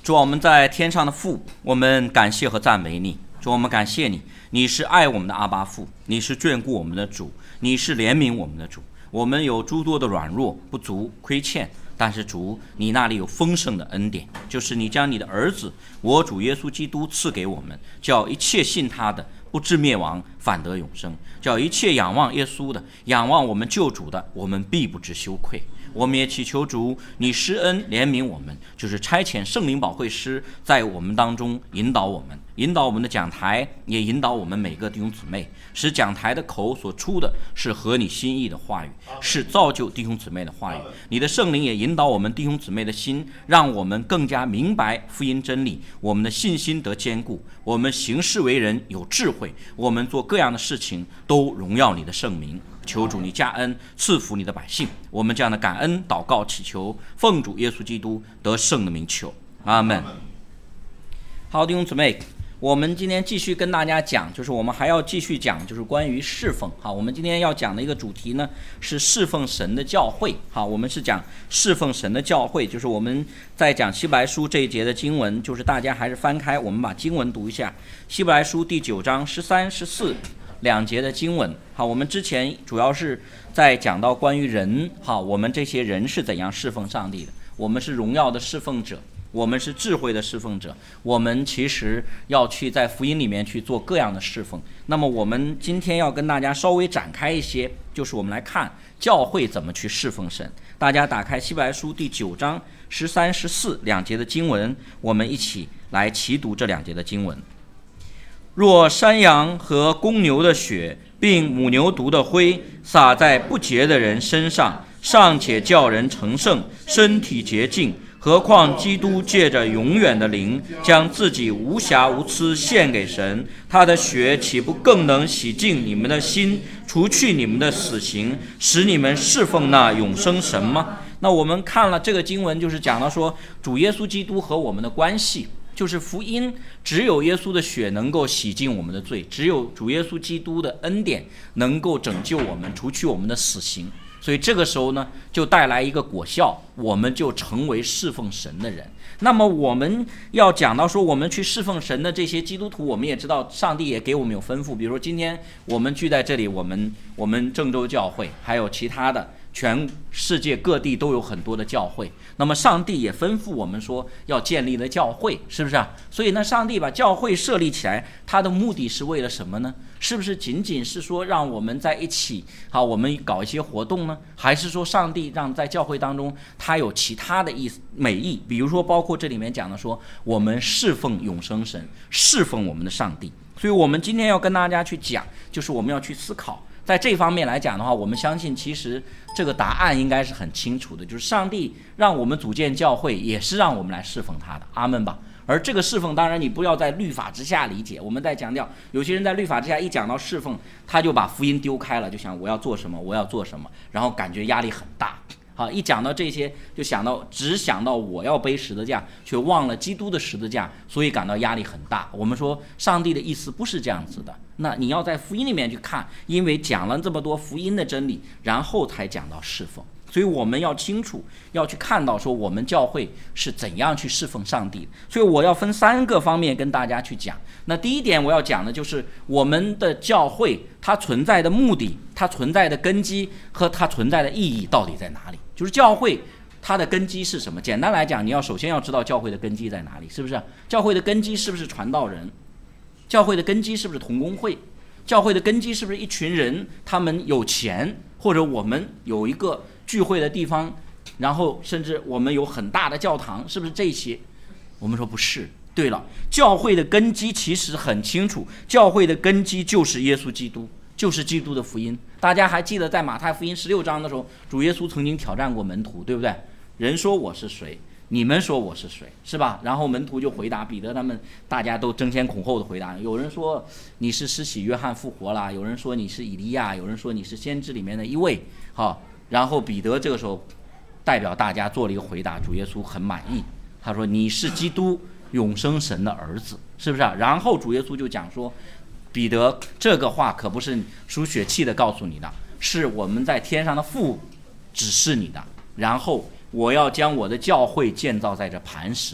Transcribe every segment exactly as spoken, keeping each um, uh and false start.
主啊，我们在天上的父，我们感谢和赞美你。主，我们感谢你，你是爱我们的阿爸父，你是眷顾我们的主，你是怜悯我们的主。我们有诸多的软弱、不足、亏欠，但是主，你那里有丰盛的恩典，就是你将你的儿子，我主耶稣基督赐给我们，叫一切信他的不至灭亡，反得永生；叫一切仰望耶稣的，仰望我们救主的，我们必不知羞愧。我们也祈求主，你施恩怜悯我们，就是差遣圣灵保惠师在我们当中引导我们，引导我们的讲台，也引导我们每个弟兄姊妹，使讲台的口所出的是合你心意的话语，是造就弟兄姊妹的话语。你的圣灵也引导我们弟兄姊妹的心，让我们更加明白福音真理，我们的信心得坚固，我们行事为人有智慧，我们做各样的事情都荣耀你的圣名。求主你加恩赐福你的百姓，我们这样的感恩祷告祈求，奉主耶稣基督得胜的名求，阿们。好，弟兄姊妹，我们今天继续跟大家讲，就是我们还要继续讲，就是关于侍奉。好，我们今天要讲的一个主题呢是侍奉神的教会。好，我们是讲侍奉神的教会，就是我们在讲希伯来书这一节的经文，就是大家还是翻开，我们把经文读一下。希伯来书第九章十三、十四两节的经文。好，我们之前主要是在讲到关于人，好，我们这些人是怎样侍奉上帝的，我们是荣耀的侍奉者，我们是智慧的侍奉者，我们其实要去在福音里面去做各样的侍奉。那么我们今天要跟大家稍微展开一些，就是我们来看教会怎么去侍奉神。大家打开希伯来书第九章十三、十四两节的经文，我们一起来齐读这两节的经文。若山羊和公牛的血并母牛犊的灰洒在不洁的人身上，尚且叫人成圣，身体洁净，何况基督借着永远的灵将自己无瑕无疵献给神，他的血岂不更能洗净你们的心，除去你们的死刑，使你们侍奉那永生神吗？那我们看了这个经文，就是讲到说主耶稣基督和我们的关系，就是福音，只有耶稣的血能够洗净我们的罪，只有主耶稣基督的恩典能够拯救我们，除去我们的死刑。所以这个时候呢，就带来一个果效，我们就成为侍奉神的人。那么我们要讲到说，我们去侍奉神的这些基督徒，我们也知道上帝也给我们有吩咐，比如说今天我们聚在这里，我们我们郑州教会还有其他的全世界各地都有很多的教会，那么上帝也吩咐我们说要建立了教会，是不是啊？所以呢，上帝把教会设立起来，他的目的是为了什么呢？是不是仅仅是说让我们在一起，好，我们搞一些活动呢？还是说上帝让在教会当中他有其他的意思美意？比如说包括这里面讲的说我们侍奉永生神，侍奉我们的上帝。所以我们今天要跟大家去讲，就是我们要去思考，在这方面来讲的话，我们相信其实这个答案应该是很清楚的，就是上帝让我们组建教会也是让我们来侍奉他的，阿们吧。而这个侍奉当然你不要在律法之下理解，我们在强调有些人在律法之下一讲到侍奉，他就把福音丢开了，就想我要做什么我要做什么，然后感觉压力很大。好，一讲到这些就想到只想到我要背十字架，却忘了基督的十字架，所以感到压力很大。我们说上帝的意思不是这样子的，那你要在福音里面去看，因为讲了这么多福音的真理，然后才讲到侍奉。所以我们要清楚，要去看到说我们教会是怎样去侍奉上帝。所以我要分三个方面跟大家去讲。那第一点我要讲的就是我们的教会它存在的目的，它存在的根基和它存在的意义到底在哪里。就是教会它的根基是什么？简单来讲，你要首先要知道教会的根基在哪里，是不是？教会的根基是不是传道人？教会的根基是不是同工会？教会的根基是不是一群人他们有钱，或者我们有一个聚会的地方，然后甚至我们有很大的教堂，是不是这些？我们说不是。对了，教会的根基其实很清楚，教会的根基就是耶稣基督，就是基督的福音。大家还记得在马太福音十六章的时候，主耶稣曾经挑战过门徒，对不对？人说我是谁？你们说我是谁，是吧？然后门徒就回答，彼得他们大家都争先恐后的回答，有人说你是施洗约翰复活了，有人说你是以利亚，有人说你是先知里面的一位。好，然后彼得这个时候代表大家做了一个回答，主耶稣很满意，他说你是基督永生神的儿子，是不是啊？然后主耶稣就讲说，彼得，这个话可不是属血气的告诉你的，是我们在天上的父指示你的。然后我要将我的教会建造在这磐石上，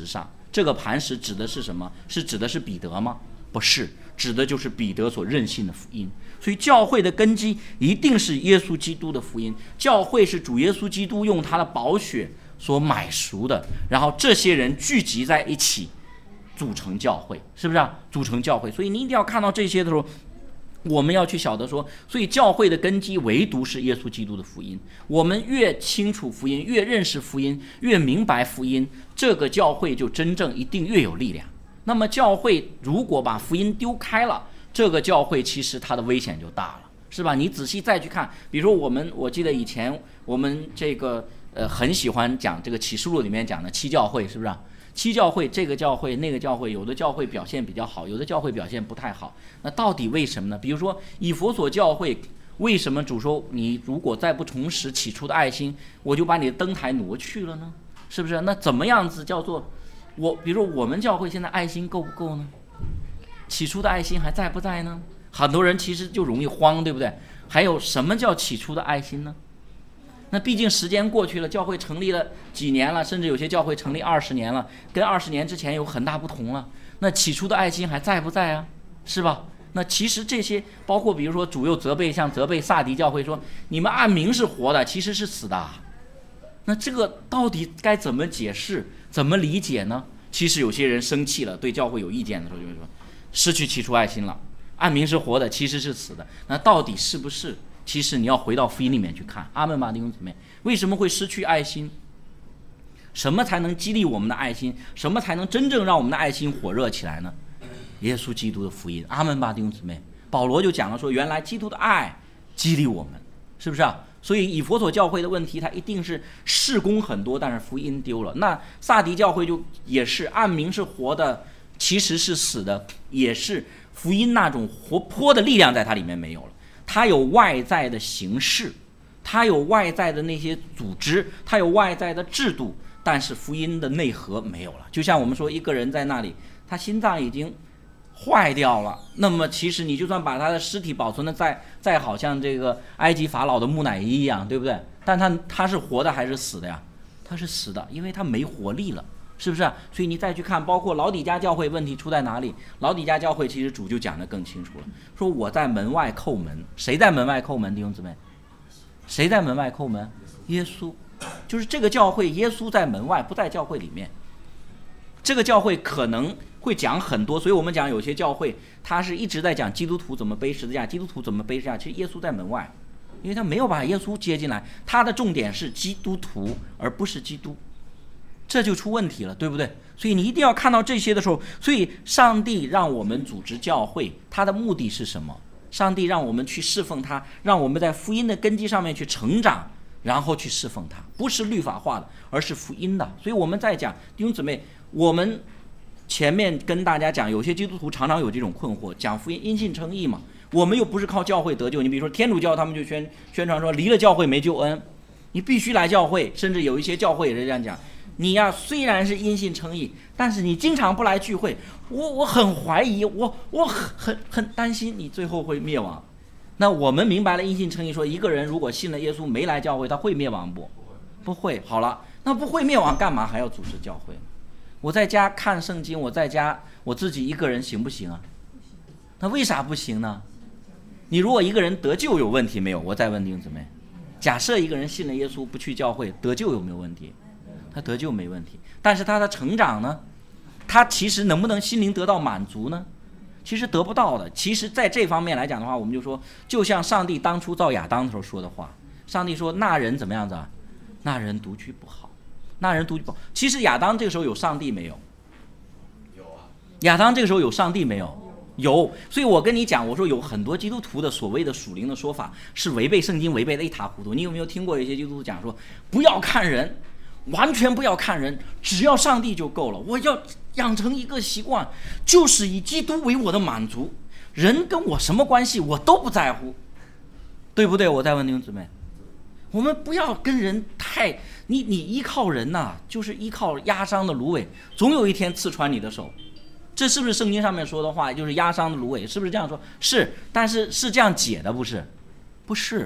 这个磐石指的是什么？是指的是彼得吗？不是，指的就是彼得所任性的福音。所以教会的根基一定是耶稣基督的福音，教会是主耶稣基督用他的宝血所买赎的，然后这些人聚集在一起组成教会，是不是啊？组成教会。所以你一定要看到这些的时候，我们要去晓得说，所以教会的根基唯独是耶稣基督的福音。我们越清楚福音，越认识福音，越明白福音，这个教会就真正一定越有力量。那么教会如果把福音丢开了，这个教会其实它的危险就大了，是吧？你仔细再去看，比如说我们，我记得以前我们这个呃很喜欢讲这个启示录里面讲的七教会，是不是啊？七教会，这个教会那个教会，有的教会表现比较好，有的教会表现不太好。那到底为什么呢？比如说以弗所教会，为什么主说你如果再不重拾起初的爱心，我就把你的灯台挪去了呢？是不是？那怎么样子叫做我？比如说我们教会现在爱心够不够呢？起初的爱心还在不在呢？很多人其实就容易慌，对不对？还有什么叫起初的爱心呢？那毕竟时间过去了，教会成立了几年了，甚至有些教会成立二十年了，跟二十年之前有很大不同了。那起初的爱心还在不在啊？是吧？那其实这些包括比如说主又责备，像责备撒狄教会说，你们按名是活的，其实是死的。那这个到底该怎么解释，怎么理解呢？其实有些人生气了，对教会有意见的时候就会说，失去起初爱心了，按名是活的，其实是死的。那到底是不是？其实你要回到福音里面去看。阿们吧，弟兄姊妹，为什么会失去爱心？什么才能激励我们的爱心？什么才能真正让我们的爱心火热起来呢？耶稣基督的福音。阿们吧，弟兄姊妹。保罗就讲了说，原来基督的爱激励我们，是不是啊？所以以弗所教会的问题，它一定是事工很多，但是福音丢了。那撒狄教会就也是按名是活的，其实是死的，也是福音那种活泼的力量在它里面没有了。它有外在的形式，它有外在的那些组织，它有外在的制度，但是福音的内核没有了。就像我们说一个人在那里，他心脏已经坏掉了，那么其实你就算把他的尸体保存的再再好像这个埃及法老的木乃伊一样，对不对？但他他是活的还是死的呀？他是死的，因为他没活力了，是不是啊？所以你再去看，包括老底嘉教会问题出在哪里？老底嘉教会其实主就讲得更清楚了，说我在门外叩门。谁在门外叩门？弟兄姊妹，谁在门外叩门？耶稣。就是这个教会，耶稣在门外，不在教会里面。这个教会可能会讲很多，所以我们讲有些教会他是一直在讲基督徒怎么背十字架，基督徒怎么背十字架，其实耶稣在门外，因为他没有把耶稣接进来，他的重点是基督徒而不是基督，这就出问题了，对不对？所以你一定要看到这些的时候，所以上帝让我们组织教会，他的目的是什么？上帝让我们去侍奉他，让我们在福音的根基上面去成长，然后去侍奉他，不是律法化的，而是福音的。所以我们在讲弟兄姊妹，我们前面跟大家讲，有些基督徒常常有这种困惑，讲福音因信称义嘛，我们又不是靠教会得救。你比如说天主教，他们就宣宣传说离了教会没救恩，你必须来教会，甚至有一些教会也是这样讲，你呀、啊、虽然是因信称义，但是你经常不来聚会，我我很怀疑，我我很很很担心你最后会灭亡。那我们明白了因信称义，说一个人如果信了耶稣没来教会，他会灭亡不？不会。好了，那不会灭亡，干嘛还要组织教会？我在家看圣经，我在家我自己一个人行不行啊？那为啥不行呢？你如果一个人得救有问题没有？我再问弟兄姊妹，假设一个人信了耶稣不去教会，得救有没有问题？他得救没问题，但是他的成长呢？他其实能不能心灵得到满足呢？其实得不到的。其实在这方面来讲的话，我们就说，就像上帝当初造亚当的时候说的话，上帝说那人怎么样子啊？那人独居不好，那人独居不好。其实亚当这个时候有上帝没有？ 有啊。 亚当这个时候有上帝没有？有。所以我跟你讲，我说有很多基督徒的所谓的属灵的说法是违背圣经，违背的一塌糊涂。你有没有听过一些基督徒讲说，不要看人，完全不要看人，只要上帝就够了。我要养成一个习惯，就是以基督为我的满足，人跟我什么关系我都不在乎，对不对？我再问弟兄姊妹，我们不要跟人太你你依靠人呐、啊，就是依靠压伤的芦苇，总有一天刺穿你的手。这是不是圣经上面说的话？就是压伤的芦苇，是不是这样说？是，但是是这样解的，不是？不是。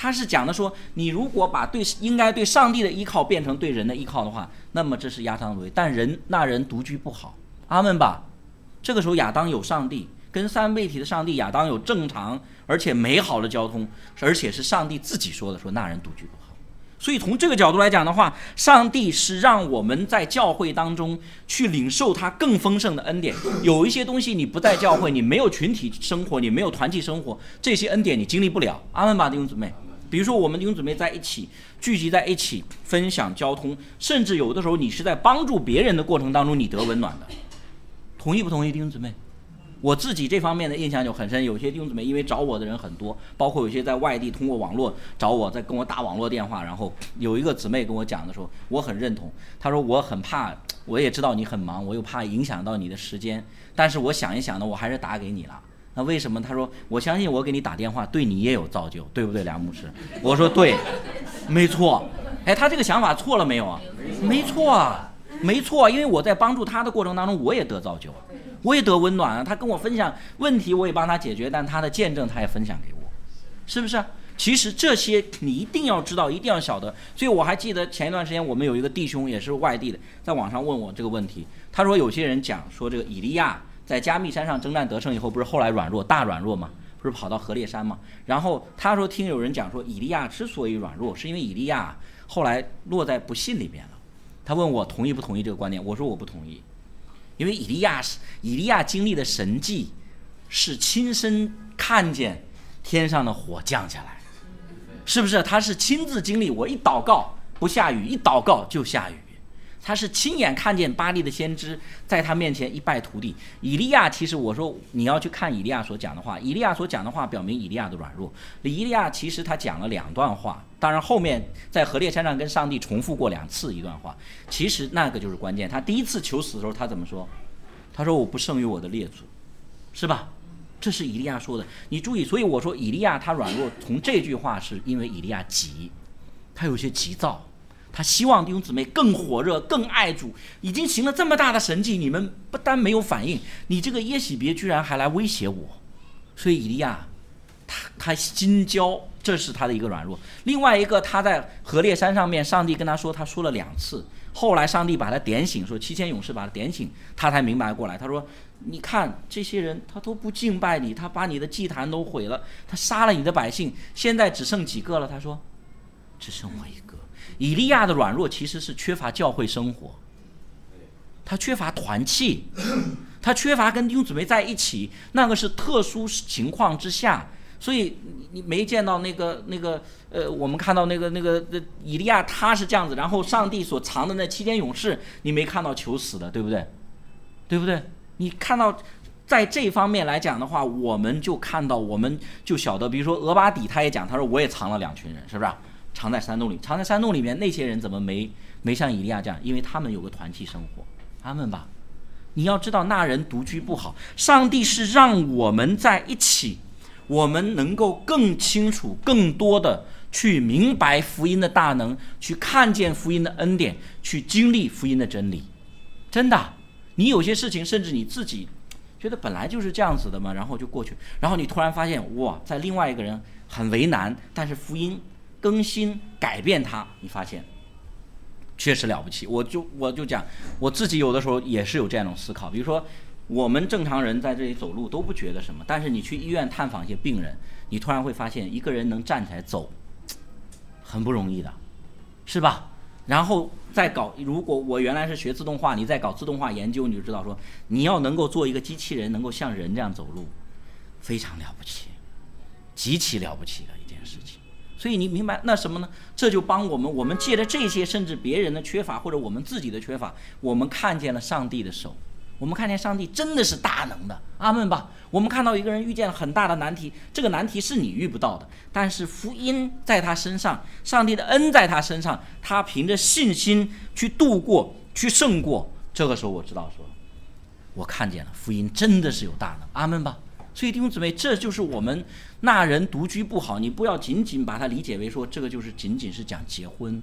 他是讲的说，你如果把对应该对上帝的依靠变成对人的依靠的话，那么这是亚当的为，但人那人独居不好，阿们吧。这个时候亚当有上帝，跟三位一体的上帝，亚当有正常而且美好的交通，而且是上帝自己说的，说那人独居不好。所以从这个角度来讲的话，上帝是让我们在教会当中去领受他更丰盛的恩典。有一些东西你不在教会，你没有群体生活，你没有团体生活，这些恩典你经历不了。阿们吧，弟兄姊妹。比如说我们弟兄姊妹在一起聚集在一起分享交通，甚至有的时候你是在帮助别人的过程当中你得温暖的，同意不同意弟兄姊妹？我自己这方面的印象就很深，有些弟兄姊妹因为找我的人很多，包括有些在外地通过网络找我，在跟我打网络电话，然后有一个姊妹跟我讲的时候，我很认同。她说我很怕，我也知道你很忙，我又怕影响到你的时间，但是我想一想呢，我还是打给你了。那为什么？他说我相信我给你打电话对你也有造就，对不对，梁牧师？我说对，没错。哎，他这个想法错了没有啊？没错啊，没错，因为我在帮助他的过程当中，我也得造就，我也得温暖啊。他跟我分享问题，我也帮他解决，但他的见证他也分享给我，是不是？其实这些你一定要知道，一定要晓得。所以我还记得前一段时间我们有一个弟兄也是外地的，在网上问我这个问题，他说有些人讲说这个以利亚在加密山上征战得胜以后，不是后来软弱大软弱吗？不是跑到何烈山吗？然后他说听有人讲说以利亚之所以软弱，是因为以利亚后来落在不信里面了。他问我同意不同意这个观点，我说我不同意，因为以利亚是以利亚经历的神迹是亲身看见天上的火降下来，是不是？他是亲自经历，我一祷告不下雨，一祷告就下雨。他是亲眼看见巴力的先知在他面前一败涂地。以利亚其实我说你要去看以利亚所讲的话，以利亚所讲的话表明以利亚的软弱。以利亚其实他讲了两段话，当然后面在何烈山上跟上帝重复过两次一段话，其实那个就是关键。他第一次求死的时候他怎么说？他说我不胜于我的列祖，是吧？这是以利亚说的。你注意，所以我说以利亚他软弱，从这句话是因为以利亚急，他有些急躁，他希望弟兄姊妹更火热更爱主，已经行了这么大的神迹，你们不但没有反应，你这个耶洗别居然还来威胁我。所以以利亚他他心焦，这是他的一个软弱。另外一个，他在何烈山上面，上帝跟他说，他说了两次，后来上帝把他点醒，说七千勇士把他点醒，他才明白过来。他说你看这些人他都不敬拜你，他把你的祭坛都毁了，他杀了你的百姓，现在只剩几个了？他说只剩我一个。以利亚的软弱其实是缺乏教会生活，他缺乏团契，他缺乏跟弟兄姊妹在一起，那个是特殊情况之下。所以你没见到那个那个呃，我们看到那个那个以利亚他是这样子，然后上帝所藏的那七千勇士，你没看到求死的，对不对？对不对？你看到在这方面来讲的话，我们就看到，我们就晓得，比如说俄巴底他也讲，他说我也藏了两群人，是不是？藏在山洞里，藏在山洞里面，那些人怎么没没像以利亚这样？因为他们有个团契生活，阿们吧。你要知道，那人独居不好，上帝是让我们在一起，我们能够更清楚、更多的去明白福音的大能，去看见福音的恩典，去经历福音的真理。真的，你有些事情，甚至你自己觉得本来就是这样子的嘛，然后就过去，然后你突然发现，哇，在另外一个人很为难，但是福音更新改变他，你发现确实了不起。我就我就讲我自己有的时候也是有这样一种思考，比如说我们正常人在这里走路都不觉得什么，但是你去医院探访一些病人，你突然会发现一个人能站起来走很不容易的，是吧？然后再搞，如果我原来是学自动化，你再搞自动化研究，你就知道说你要能够做一个机器人能够像人这样走路，非常了不起，极其了不起的一件事情。所以你明白那什么呢？这就帮我们，我们借着这些，甚至别人的缺乏或者我们自己的缺乏，我们看见了上帝的手，我们看见上帝真的是大能的，阿们吧。我们看到一个人遇见了很大的难题，这个难题是你遇不到的，但是福音在他身上，上帝的恩在他身上，他凭着信心去度过，去胜过。这个时候我知道说，我看见了福音真的是有大能，阿们吧。所以弟兄姊妹，这就是我们那人独居不好，你不要仅仅把它理解为说这个就是仅仅是讲结婚，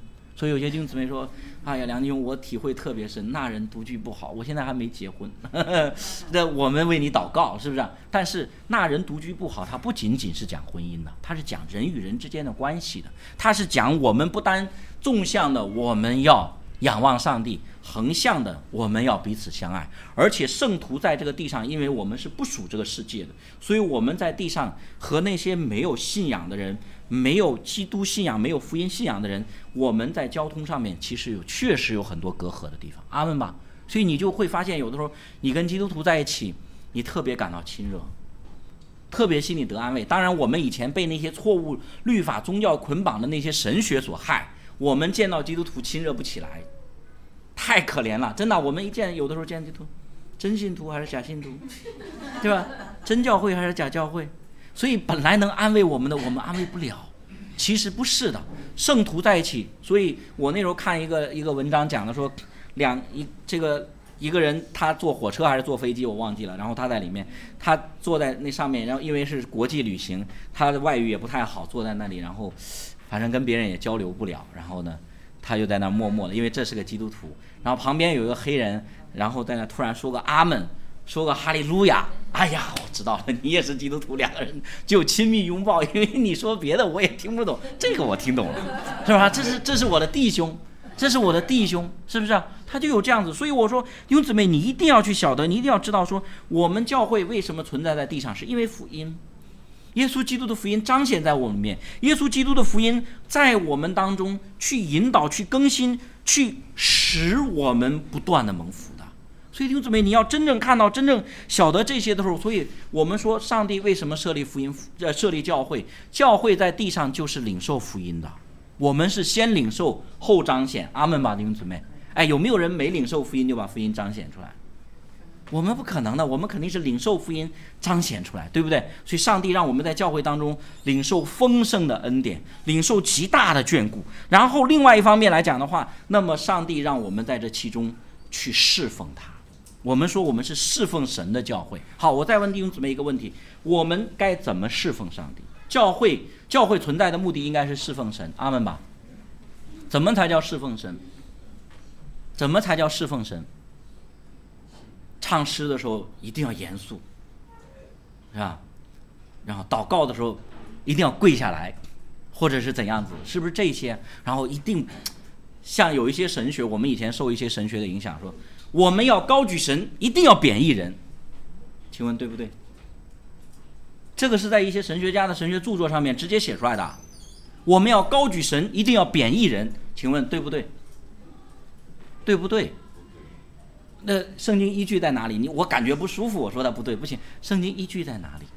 所以有些弟兄姊妹说，哎呀，梁弟兄，我体会特别深，那人独居不好，我现在还没结婚，这我们为你祷告，是不是？但是那人独居不好，它不仅仅是讲婚姻的，它是讲人与人之间的关系的，它是讲我们不单纵向的我们要仰望上帝，横向的我们要彼此相爱。而且圣徒在这个地上，因为我们是不属这个世界的，所以我们在地上和那些没有信仰的人，没有基督信仰，没有福音信仰的人，我们在交通上面其实有确实有很多隔阂的地方，阿们吧。所以你就会发现，有的时候你跟基督徒在一起，你特别感到亲热，特别心里得安慰。当然我们以前被那些错误律法宗教捆绑的那些神学所害，我们见到基督徒亲热不起来，太可怜了，真的。我们一见，有的时候见基督徒，真信徒还是假信徒，对吧？真教会还是假教会？所以本来能安慰我们的，我们安慰不了。其实不是的，圣徒在一起。所以我那时候看一个一个文章讲的说，两一这个一个人他坐火车还是坐飞机我忘记了，然后他在里面，他坐在那上面，然后因为是国际旅行，他的外语也不太好，坐在那里，然后反正跟别人也交流不了，然后呢他就在那默默的，因为这是个基督徒，然后旁边有一个黑人，然后在那突然说个阿门，说个哈利路亚，哎呀，我知道了，你也是基督徒，两个人就亲密拥抱，因为你说别的我也听不懂，这个我听懂了，是吧？这是这是我的弟兄，这是我的弟兄，是不是啊？他就有这样子。所以我说弟兄姊妹，你一定要去晓得，你一定要知道说，我们教会为什么存在在地上，是因为福音，耶稣基督的福音彰显在我们里面，耶稣基督的福音在我们当中去引导，去更新，去使我们不断的蒙福的。所以弟兄姊妹，你要真正看到，真正晓得这些的时候，所以我们说上帝为什么设立福音，呃，设立教会，教会在地上就是领受福音的，我们是先领受后彰显，阿们吧，弟兄姊妹。哎，有没有人没领受福音就把福音彰显出来？我们不可能的，我们肯定是领受福音彰显出来，对不对？所以上帝让我们在教会当中领受丰盛的恩典，领受极大的眷顾。然后另外一方面来讲的话，那么上帝让我们在这其中去侍奉他。我们说我们是侍奉神的教会。好，我再问弟兄姊妹一个问题，我们该怎么侍奉上帝？教会教会存在的目的应该是侍奉神，阿们吧。怎么才叫侍奉神？怎么才叫侍奉神？唱诗的时候一定要严肃，是吧？然后祷告的时候一定要跪下来，或者是怎样子，是不是这些？然后一定像有一些神学，我们以前受一些神学的影响，说我们要高举神，一定要贬义人，请问对不对？这个是在一些神学家的神学著作上面直接写出来的。我们要高举神，一定要贬义人，请问对不对？对不对？那圣经依据在哪里？你我感觉不舒服，我说的不对，不行。圣经依据在哪里？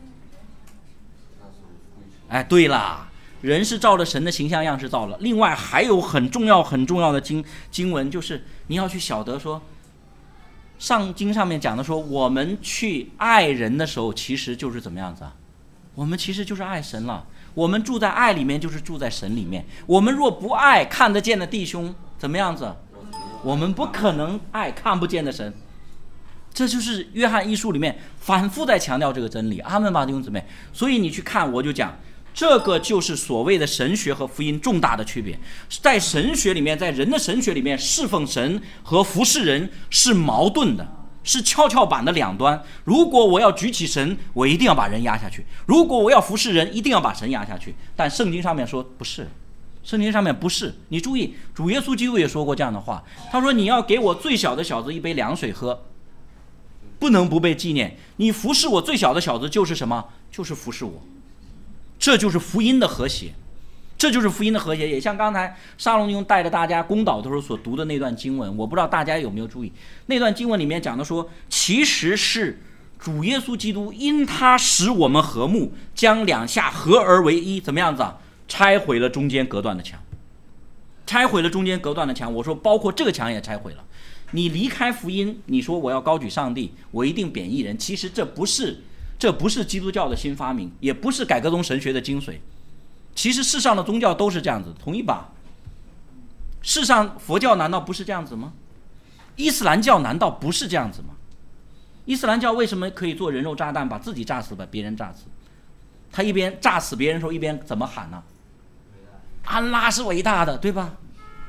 哎，对啦，人是照着神的形象样式造了。另外还有很重要很重要的经经文，就是你要去晓得说，上经上面讲的说，我们去爱人的时候，其实就是怎么样子啊？我们其实就是爱神了。我们住在爱里面，就是住在神里面。我们若不爱看得见的弟兄，怎么样子？我们不可能爱看不见的神。这就是约翰一书里面反复在强调这个真理，阿们吧，弟兄姊妹。所以你去看，我就讲这个就是所谓的神学和福音重大的区别。在神学里面，在人的神学里面，侍奉神和服侍人是矛盾的，是跷跷板的两端。如果我要举起神，我一定要把人压下去；如果我要服侍人，一定要把神压下去。但圣经上面说不是，圣经上面不是。你注意，主耶稣基督也说过这样的话，他说你要给我最小的小子一杯凉水喝，不能不被纪念。你服侍我最小的小子就是什么？就是服侍我。这就是福音的和谐，这就是福音的和谐。也像刚才沙龙兄带着大家公祷的时候所读的那段经文，我不知道大家有没有注意，那段经文里面讲的说，其实是主耶稣基督因他使我们和睦，将两下合而为一，怎么样子啊？拆毁了中间隔断的墙，拆毁了中间隔断的墙。我说包括这个墙也拆毁了。你离开福音，你说我要高举上帝，我一定贬义人，其实这不是这不是基督教的新发明，也不是改革宗神学的精髓。其实世上的宗教都是这样子，同意吧？世上佛教难道不是这样子吗？伊斯兰教难道不是这样子吗？伊斯兰教为什么可以做人肉炸弹，把自己炸死，把别人炸死？他一边炸死别人的时候，一边怎么喊呢？安拉是伟大的，对吧？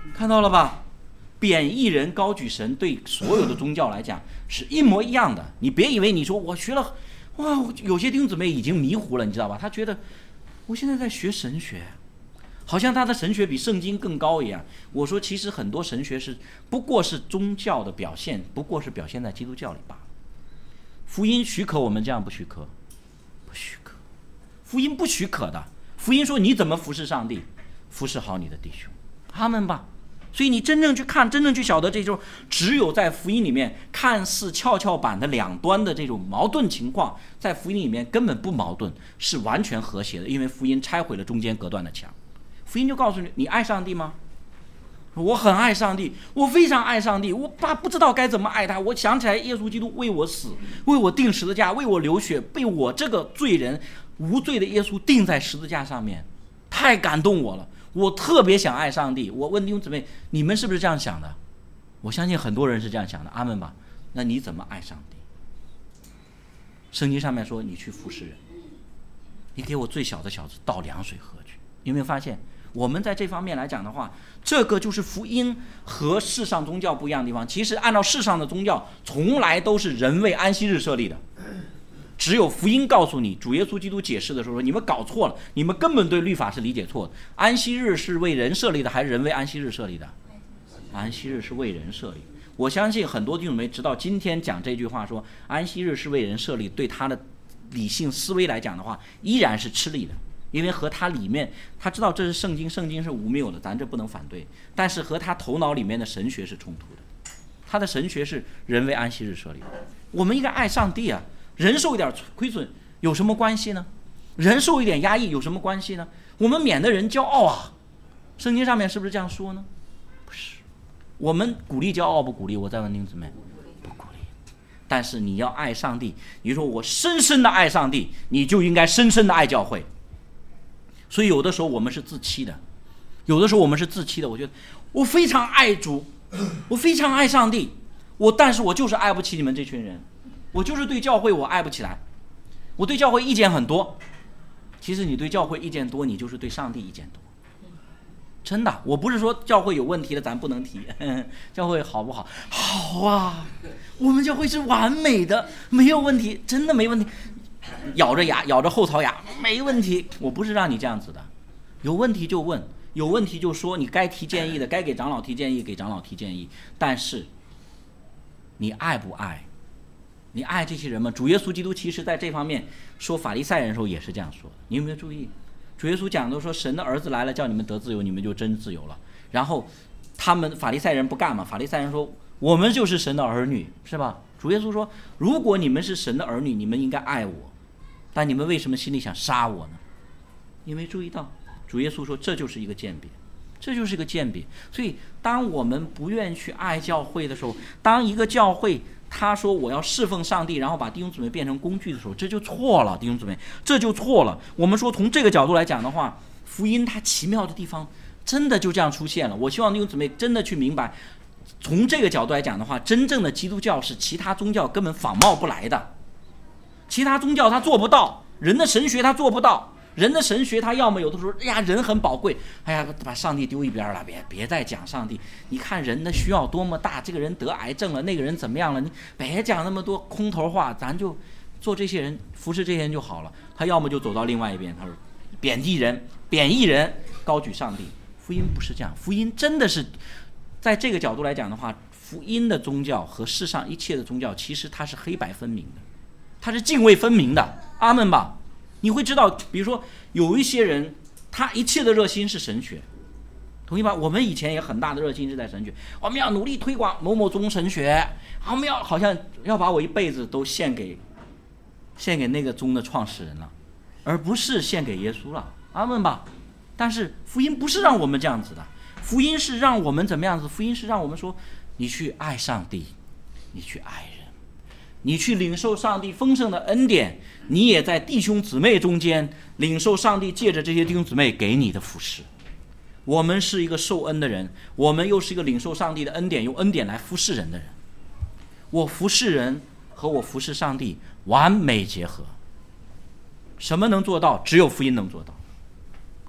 看到了吧？贬义人高举神，对所有的宗教来讲是一模一样的。你别以为你说我学了，哇，有些弟兄姊妹已经迷糊了，你知道吧？他觉得我现在在学神学，好像他的神学比圣经更高一样。我说其实很多神学是不过是宗教的表现，不过是表现在基督教里罢了。福音许可我们这样，不许可？不许可。福音不许可的。福音说你怎么服侍上帝？服侍好你的弟兄。阿们吧。所以你真正去看，真正去晓得，这种只有在福音里面看似跷跷板的两端的这种矛盾情况，在福音里面根本不矛盾，是完全和谐的。因为福音拆毁了中间隔断的墙。福音就告诉你，你爱上帝吗？我很爱上帝，我非常爱上帝，我爸不知道该怎么爱他。我想起来耶稣基督为我死，为我钉十字架，为我流血，被我这个罪人无罪的耶稣钉在十字架上面，太感动我了。我特别想爱上帝。我问弟兄姊妹，你们是不是这样想的？我相信很多人是这样想的。阿们吧。那你怎么爱上帝？圣经上面说，你去服侍人，你给我最小的小子倒凉水喝去。有没有发现，我们在这方面来讲的话，这个就是福音和世上宗教不一样的地方。其实按照世上的宗教，从来都是人为安息日设立的。只有福音告诉你，主耶稣基督解释的时候说，你们搞错了，你们根本对律法是理解错的。安息日是为人设立的，还是人为安息日设立的？安息日是为人设立。我相信很多弟兄姊妹直到今天讲这句话说安息日是为人设立，对他的理性思维来讲的话，依然是吃力的。因为和他里面他知道这是圣经，圣经是无谬的，咱这不能反对，但是和他头脑里面的神学是冲突的。他的神学是人为安息日设立的。我们应该爱上帝啊，人受一点亏损有什么关系呢？人受一点压抑有什么关系呢？我们免得人骄傲啊。圣经上面是不是这样说呢？不是。我们鼓励骄傲不鼓励？我再问弟兄姊妹，不鼓励。但是你要爱上帝，你说我深深的爱上帝，你就应该深深的爱教会。所以有的时候我们是自欺的，有的时候我们是自欺的。我觉得我非常爱主，我非常爱上帝，我但是我就是爱不起你们这群人，我就是对教会我爱不起来，我对教会意见很多。其实你对教会意见多，你就是对上帝意见多。真的，我不是说教会有问题的咱不能提，呵呵，教会好不好？好啊，我们教会是完美的，没有问题，真的没问题。咬着牙，咬着后槽牙，没问题。我不是让你这样子的，有问题就问，有问题就说，你该提建议的，该给长老提建议，给长老提建议。但是，你爱不爱？你爱这些人吗？主耶稣基督其实在这方面说法利赛人的时候也是这样说的。你有没有注意？主耶稣讲的说，神的儿子来了，叫你们得自由，你们就真自由了。然后他们法利赛人不干嘛？法利赛人说，我们就是神的儿女，是吧？主耶稣说，如果你们是神的儿女，你们应该爱我。但你们为什么心里想杀我呢？你没注意到，主耶稣说这就是一个鉴别，这就是一个鉴别。所以当我们不愿去爱教会的时候，当一个教会他说我要侍奉上帝，然后把弟兄姊妹变成工具的时候，这就错了。弟兄姊妹，这就错了。我们说从这个角度来讲的话，福音它奇妙的地方真的就这样出现了。我希望弟兄姊妹真的去明白，从这个角度来讲的话，真正的基督教是其他宗教根本仿冒不来的。其他宗教他做不到，人的神学他做不到，人的神学他要么有的时候，哎呀人很宝贵，哎呀把上帝丢一边了，别别再讲上帝。你看人的需要多么大，这个人得癌症了，那个人怎么样了，你别讲那么多空头话，咱就做这些人，服侍这些人就好了。他要么就走到另外一边，他说贬低人，贬义人，高举上帝。福音不是这样，福音真的是在这个角度来讲的话，福音的宗教和世上一切的宗教其实它是黑白分明的，它是泾渭分明的。阿们吧。你会知道，比如说有一些人他一切的热心是神学，同意吧？我们以前也很大的热心是在神学，我们要努力推广某某宗神学，我们要好像要把我一辈子都献给献给那个宗的创始人了，而不是献给耶稣了。阿们吧。但是福音不是让我们这样子的，福音是让我们怎么样子？福音是让我们说，你去爱上帝，你去爱人，你去领受上帝丰盛的恩典，你也在弟兄姊妹中间领受上帝借着这些弟兄姊妹给你的服事。我们是一个受恩的人，我们又是一个领受上帝的恩典，用恩典来服侍人的人。我服侍人和我服侍上帝完美结合。什么能做到？只有福音能做到，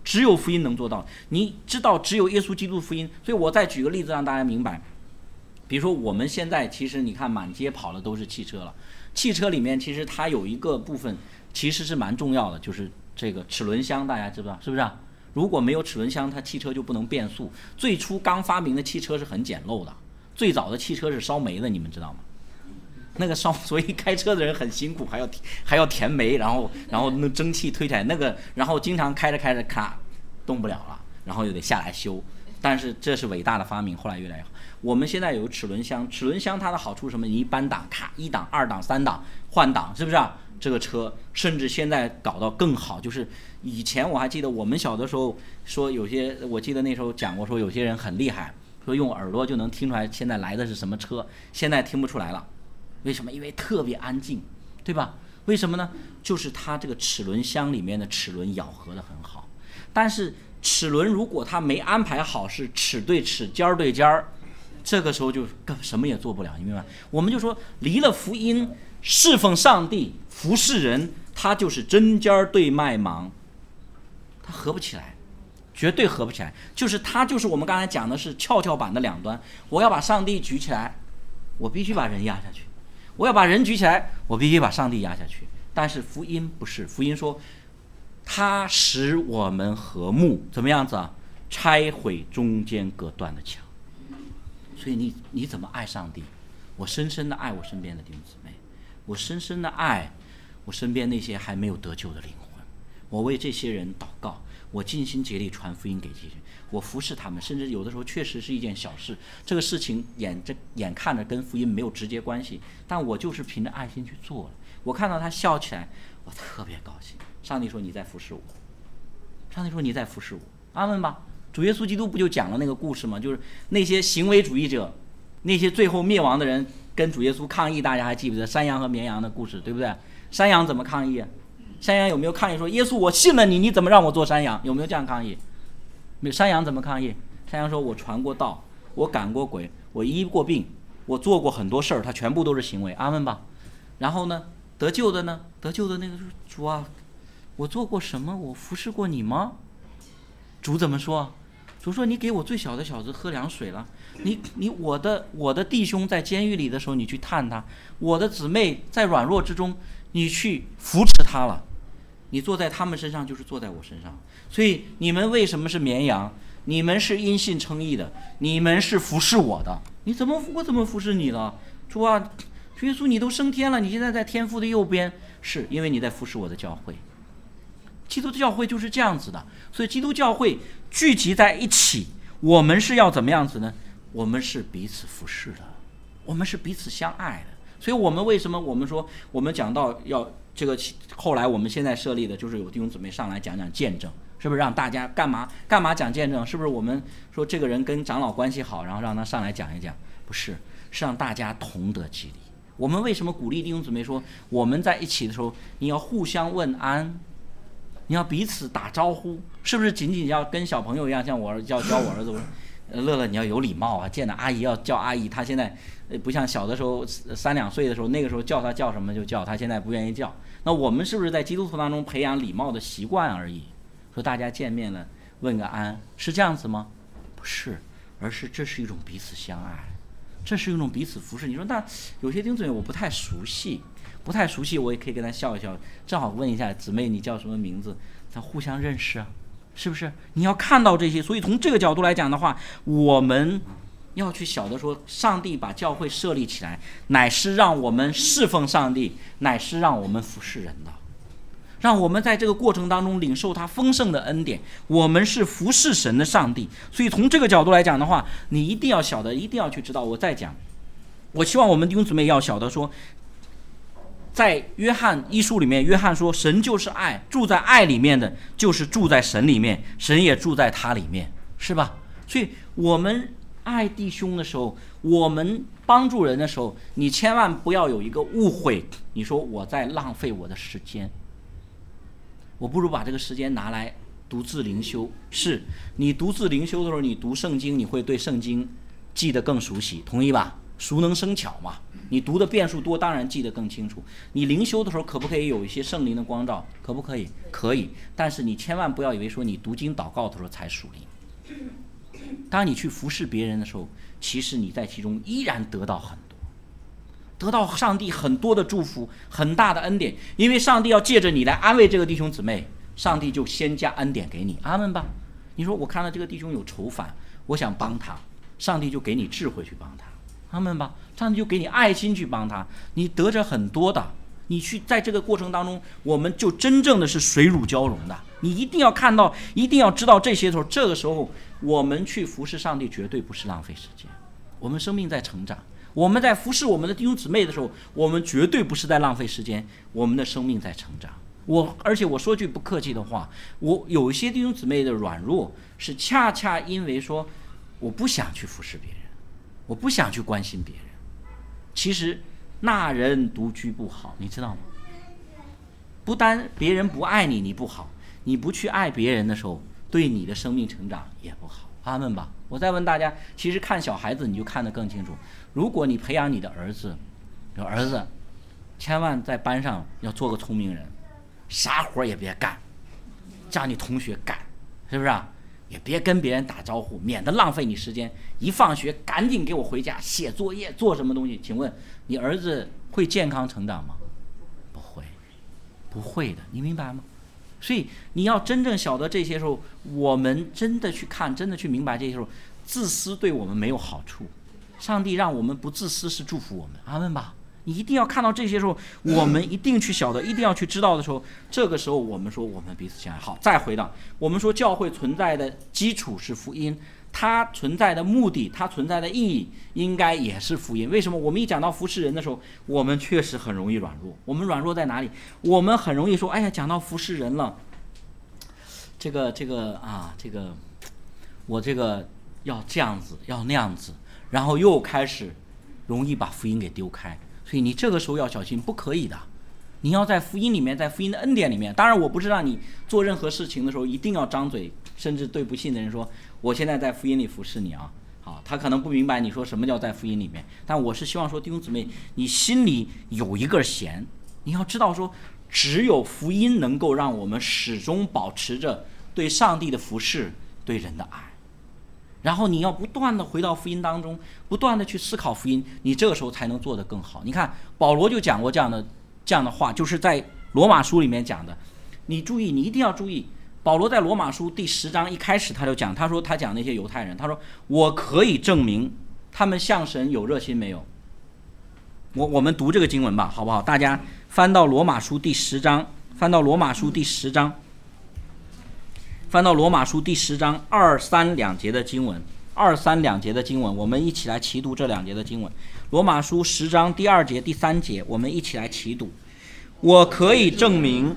只有福音能做到。你知道，只有耶稣基督福音。所以我再举个例子让大家明白，比如说我们现在其实你看满街跑的都是汽车了，汽车里面其实它有一个部分其实是蛮重要的，就是这个齿轮箱，大家知道是不是啊？如果没有齿轮箱，它汽车就不能变速。最初刚发明的汽车是很简陋的，最早的汽车是烧煤的，你们知道吗？那个烧，所以开车的人很辛苦，还要还要填煤，然后然后那蒸汽推起来，那个然后经常开着开着咔动不了了，然后又得下来修。但是这是伟大的发明，后来越来越好。我们现在有齿轮箱，齿轮箱它的好处是什么？你一扳档，咔一档、二档、三档换挡，是不是啊？这个车甚至现在搞到更好，就是以前我还记得我们小的时候说有些，我记得那时候讲过说有些人很厉害，说用耳朵就能听出来现在来的是什么车，现在听不出来了。为什么？因为特别安静，对吧？为什么呢？就是它这个齿轮箱里面的齿轮咬合的很好，但是齿轮如果它没安排好，是齿对齿、尖儿对尖儿，这个时候就什么也做不了，你明白？我们就说离了福音，侍奉上帝、服侍人，它就是针尖对麦芒，它合不起来，绝对合不起来。就是它就是我们刚才讲的是跷跷板的两端，我要把上帝举起来，我必须把人压下去。我要把人举起来，我必须把上帝压下去。但是福音不是，福音说它使我们和睦，怎么样子啊？拆毁中间隔断的墙。所以你你怎么爱上帝？我深深的爱我身边的弟兄姊妹，我深深的爱我身边那些还没有得救的灵魂，我为这些人祷告，我尽心竭力传福音给这些人，我服侍他们，甚至有的时候确实是一件小事，这个事情眼着眼看着跟福音没有直接关系，但我就是凭着爱心去做了。我看到他笑起来，我特别高兴。上帝说你在服侍我，上帝说你在服侍我，阿们吧。主耶稣基督不就讲了那个故事吗？就是那些行为主义者，那些最后灭亡的人跟主耶稣抗议，大家还记不记得山羊和绵羊的故事，对不对？山羊怎么抗议啊？山羊有没有抗议说耶稣我信了你，你怎么让我做山羊？有没有这样抗议？没有。山羊怎么抗议？山羊说我传过道，我赶过鬼，我医过病，我做过很多事儿，他全部都是行为，阿们吧。然后呢，得救的呢？得救的那个说主啊，我做过什么？我服侍过你吗？主怎么说？主说你给我最小的小子喝凉水了，你你我的我的弟兄在监狱里的时候你去探他，我的姊妹在软弱之中你去扶持他了，你坐在他们身上就是坐在我身上。所以你们为什么是绵羊？你们是因信称义的，你们是服侍我的。你怎么我怎么服侍你了？主啊，主耶稣你都升天了，你现在在天父的右边，是因为你在服侍我的教会。基督教会就是这样子的，所以基督教会聚集在一起，我们是要怎么样子呢？我们是彼此服侍的，我们是彼此相爱的。所以我们为什么我们说我们讲到要这个，后来我们现在设立的就是有弟兄姊妹上来讲讲见证，是不是让大家干嘛干嘛讲见证？是不是我们说这个人跟长老关系好，然后让他上来讲一讲？不是，是让大家同得激励。我们为什么鼓励弟兄姊妹说我们在一起的时候你要互相问安，你要彼此打招呼，是不是仅仅要跟小朋友一样？像我教教我儿子，我说乐乐你要有礼貌啊，见到阿姨要叫阿姨。他现在不像小的时候三两岁的时候，那个时候叫他叫什么就叫，他现在不愿意叫。那我们是不是在基督徒当中培养礼貌的习惯而已？说大家见面了问个安，是这样子吗？不是，而是这是一种彼此相爱，这是一种彼此服侍。你说那有些弟兄姊妹我不太熟悉。不太熟悉，我也可以跟他笑一笑，正好问一下姊妹你叫什么名字，咱互相认识啊，是不是？你要看到这些，所以从这个角度来讲的话，我们要去晓得说，上帝把教会设立起来，乃是让我们侍奉上帝，乃是让我们服侍人的，让我们在这个过程当中领受他丰盛的恩典。我们是服侍神的上帝，所以从这个角度来讲的话，你一定要晓得，一定要去知道。我再讲，我希望我们弟兄姊妹要晓得说，在约翰一书里面，约翰说神就是爱，住在爱里面的就是住在神里面，神也住在他里面，是吧？所以我们爱弟兄的时候，我们帮助人的时候，你千万不要有一个误会，你说我在浪费我的时间，我不如把这个时间拿来独自灵修。是你独自灵修的时候，你读圣经，你会对圣经记得更熟悉，同意吧？ 熟能生巧嘛。你读的遍数多，当然记得更清楚。你灵修的时候可不可以有一些圣灵的光照？可不可以？可以。但是你千万不要以为说你读经祷告的时候才属灵。当你去服侍别人的时候，其实你在其中依然得到很多，得到上帝很多的祝福，很大的恩典。因为上帝要借着你来安慰这个弟兄姊妹，上帝就先加恩典给你。阿们吧。你说我看到这个弟兄有愁烦，我想帮他，上帝就给你智慧去帮他。阿们吧。上帝就给你爱心去帮他，你得着很多的。你去在这个过程当中，我们就真正的是水乳交融的。你一定要看到，一定要知道这些时候，这个时候我们去服侍上帝绝对不是浪费时间，我们生命在成长。我们在服侍我们的弟兄姊妹的时候，我们绝对不是在浪费时间，我们的生命在成长。我而且我说句不客气的话，我有一些弟兄姊妹的软弱，是恰恰因为说我不想去服侍别人，我不想去关心别人。其实那人独居不好，你知道吗？不单别人不爱你，你不好，你不去爱别人的时候，对你的生命成长也不好。阿们吧。我再问大家，其实看小孩子你就看得更清楚。如果你培养你的儿子，有儿子千万在班上要做个聪明人，啥活也别干，叫你同学干，是不是啊？也别跟别人打招呼，免得浪费你时间。一放学赶紧给我回家写作业，做什么东西？请问你儿子会健康成长吗？不会，不会的，你明白吗？所以你要真正晓得这些时候，我们真的去看，真的去明白这些时候，自私对我们没有好处。上帝让我们不自私是祝福我们。阿们吧。你一定要看到这些时候，我们一定去晓得，一定要去知道的时候，这个时候我们说我们彼此相爱。好，再回到我们说教会存在的基础是福音，它存在的目的，它存在的意义应该也是福音。为什么我们一讲到服侍人的时候，我们确实很容易软弱？我们软弱在哪里？我们很容易说，哎呀，讲到服侍人了，这个这个啊，这个我这个要这样子，要那样子，然后又开始容易把福音给丢开。所以你这个时候要小心，不可以的。你要在福音里面，在福音的恩典里面。当然我不是让你做任何事情的时候一定要张嘴，甚至对不信的人说我现在在福音里服侍你啊。好，他可能不明白你说什么叫在福音里面，但我是希望说弟兄姊妹，你心里有一个弦，你要知道说只有福音能够让我们始终保持着对上帝的服侍，对人的爱。然后你要不断的回到福音当中，不断的去思考福音，你这个时候才能做得更好。你看保罗就讲过这样的这样的话，就是在罗马书里面讲的。你注意，你一定要注意，保罗在罗马书第十章一开始他就讲，他说他讲那些犹太人，他说我可以证明他们向神有热心没有。我我们读这个经文吧，好不好？大家翻到罗马书第十章，翻到罗马书第十章。翻到罗马书第十章二三两节的经文，二三两节的经文，我们一起来齐读这两节的经文。罗马书十章第二节、第三节，我们一起来齐读。我可以证明，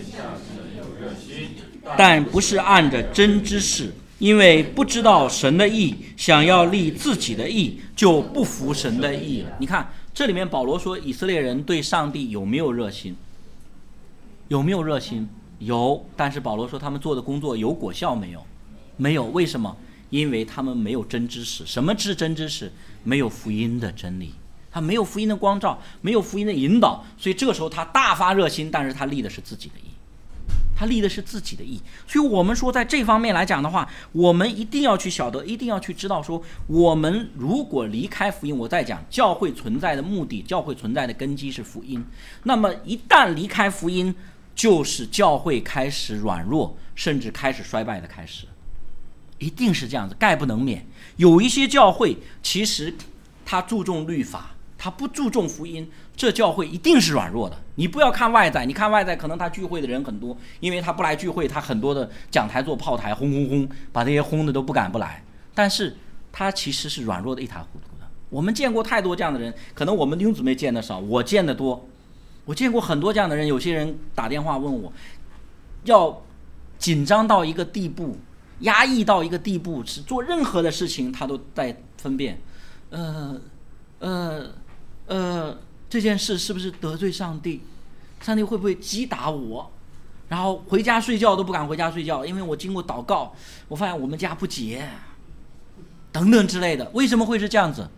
但不是按着真知识，因为不知道神的义，想要立自己的义，就不服神的义了。你看这里面保罗说以色列人对上帝有没有热心？有没有热心？有，但是保罗说他们做的工作有果效没有？没有。为什么？因为他们没有真知识。什么是真知识？没有福音的真理，他没有福音的光照，没有福音的引导，所以这个时候他大发热心，但是他立的是自己的义，他立的是自己的义。所以我们说在这方面来讲的话，我们一定要去晓得，一定要去知道说，我们如果离开福音，我在讲教会存在的目的，教会存在的根基是福音，那么一旦离开福音，就是教会开始软弱，甚至开始衰败的开始，一定是这样子，概不能免。有一些教会其实他注重律法，他不注重福音，这教会一定是软弱的。你不要看外在，你看外在可能他聚会的人很多，因为他不来聚会，他很多的讲台做炮台，轰轰轰，把这些轰的都不敢不来，但是他其实是软弱的一塌糊涂的。我们见过太多这样的人，可能我们弟兄姊妹见得少，我见得多。我见过很多这样的人，有些人打电话问我，要紧张到一个地步，压抑到一个地步，是做任何的事情他都在分辨，呃呃呃，这件事是不是得罪上帝？上帝会不会击打我？然后回家睡觉都不敢回家睡觉，因为我经过祷告，我发现我们家不洁，等等之类的。为什么会是这样子？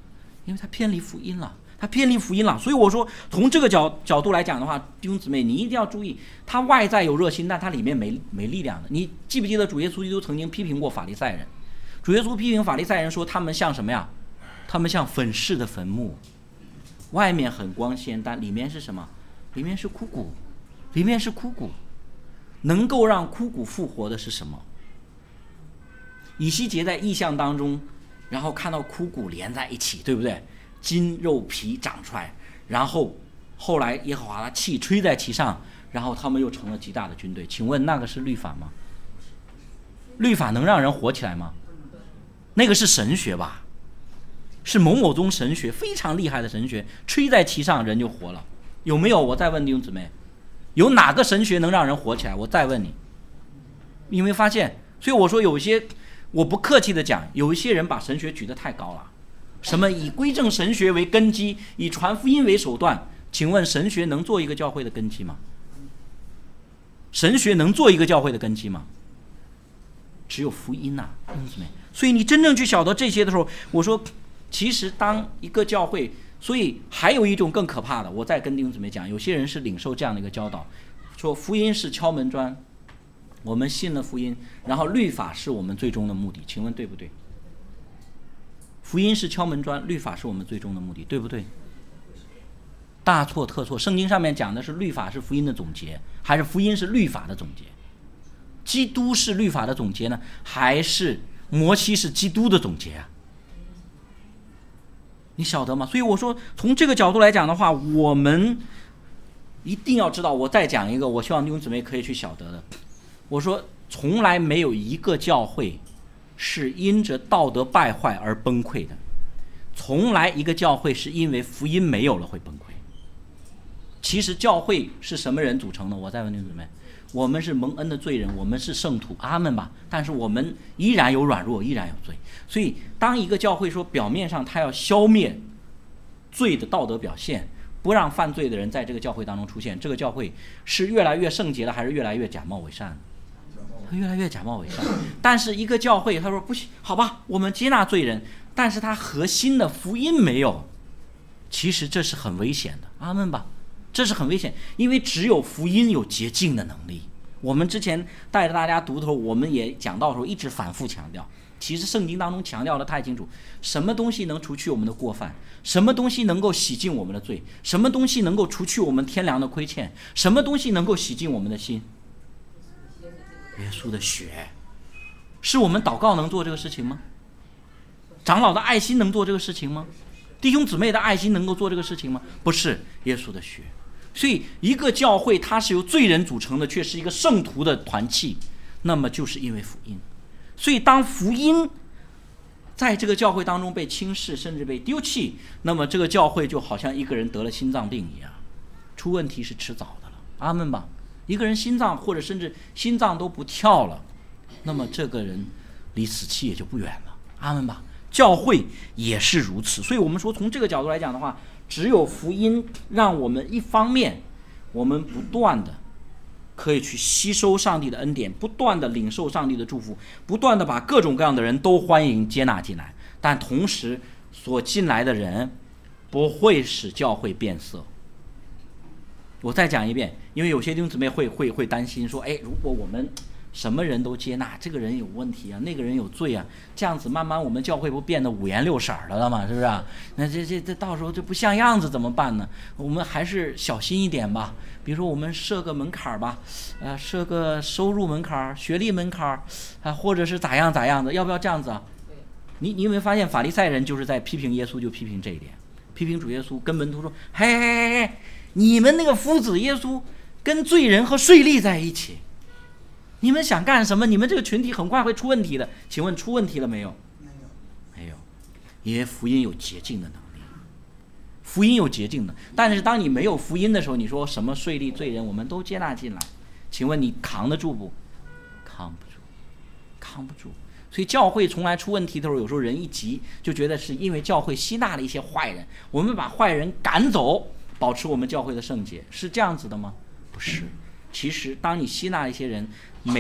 因为他偏离福音了，他偏离福音了。所以我说，从这个角角度来讲的话，弟兄姊妹，你一定要注意，他外在有热心，但他里面没没力量的。你记不记得主耶稣基督曾经批评过法利赛人？主耶稣批评法利赛人说，他们像什么呀？他们像粉饰的坟墓，外面很光鲜，但里面是什么？里面是枯骨，里面是枯骨。能够让枯骨复活的是什么？以西结在异象当中，然后看到枯骨连在一起，对不对？筋肉皮长出来，然后后来耶和华的气吹在其上，然后他们又成了极大的军队。请问那个是律法吗？律法能让人活起来吗？那个是神学吧？是某某宗神学，非常厉害的神学，吹在其上人就活了。有没有？我再问弟兄姊妹，有哪个神学能让人活起来？我再问你，你有没有发现？所以我说有些，我不客气的讲，有一些人把神学举得太高了，什么以归正神学为根基，以传福音为手段。请问神学能做一个教会的根基吗？神学能做一个教会的根基吗？只有福音呐、啊，弟兄姊妹。所以你真正去晓得这些的时候，我说，其实当一个教会，所以还有一种更可怕的，我再跟弟兄姊妹讲，有些人是领受这样的一个教导，说福音是敲门砖，我们信了福音，然后律法是我们最终的目的，请问对不对？福音是敲门砖，律法是我们最终的目的，对不对？大错特错，圣经上面讲的是律法是福音的总结，还是福音是律法的总结？基督是律法的总结呢，还是摩西是基督的总结啊？你晓得吗？所以我说，从这个角度来讲的话，我们一定要知道。我再讲一个，我希望弟兄姊妹可以去晓得的。我说，从来没有一个教会是因着道德败坏而崩溃的，从来一个教会是因为福音没有了会崩溃。其实教会是什么人组成的？我再问弟兄姊妹，我们是蒙恩的罪人，我们是圣徒，阿们吧。但是我们依然有软弱，依然有罪。所以当一个教会说表面上他要消灭罪的道德表现，不让犯罪的人在这个教会当中出现，这个教会是越来越圣洁了，还是越来越假冒伪善？他越来越假冒伪善。但是一个教会他说不行，好吧，我们接纳罪人，但是他核心的福音没有，其实这是很危险的，阿们吧。这是很危险，因为只有福音有洁净的能力。我们之前带着大家读的时候，我们也讲到的时候一直反复强调，其实圣经当中强调的太清楚，什么东西能除去我们的过犯，什么东西能够洗净我们的罪，什么东西能够除去我们天良的亏欠，什么东西能够洗净我们的心？耶稣的血。是我们祷告能做这个事情吗？长老的爱心能做这个事情吗？弟兄姊妹的爱心能够做这个事情吗？不是，耶稣的血。所以一个教会它是由罪人组成的，却是一个圣徒的团契，那么就是因为福音。所以当福音在这个教会当中被轻视，甚至被丢弃，那么这个教会就好像一个人得了心脏病一样，出问题是迟早的了，阿们吧。一个人心脏或者甚至心脏都不跳了，那么这个人离死期也就不远了，阿们吧。教会也是如此。所以我们说从这个角度来讲的话，只有福音让我们一方面我们不断的可以去吸收上帝的恩典，不断的领受上帝的祝福，不断的把各种各样的人都欢迎接纳进来，但同时所进来的人不会使教会变色。我再讲一遍，因为有些弟兄姊妹会会会担心说，哎，如果我们什么人都接纳，这个人有问题啊，那个人有罪啊，这样子慢慢我们教会不变得五颜六色的了嘛，是不是啊？那这这这到时候就不像样子怎么办呢？我们还是小心一点吧。比如说我们设个门槛吧，呃，设个收入门槛、学历门槛啊，或者是咋样咋样的，要不要这样子啊？你你有没有发现法利赛人就是在批评耶稣，就批评这一点，批评主耶稣，跟门徒说，嘿嘿嘿嘿，你们那个夫子耶稣跟罪人和税吏在一起。你们想干什么？你们这个群体很快会出问题的。请问出问题了没有？没有，没有，因为福音有洁净的能力，福音有洁净的。但是当你没有福音的时候，你说什么税吏罪人我们都接纳进来，请问你扛得住不？扛不住，扛不住。所以教会从来出问题的时候，有时候人一急就觉得是因为教会吸纳了一些坏人，我们把坏人赶走，保持我们教会的圣洁，是这样子的吗？不是。其实当你吸纳一些人，每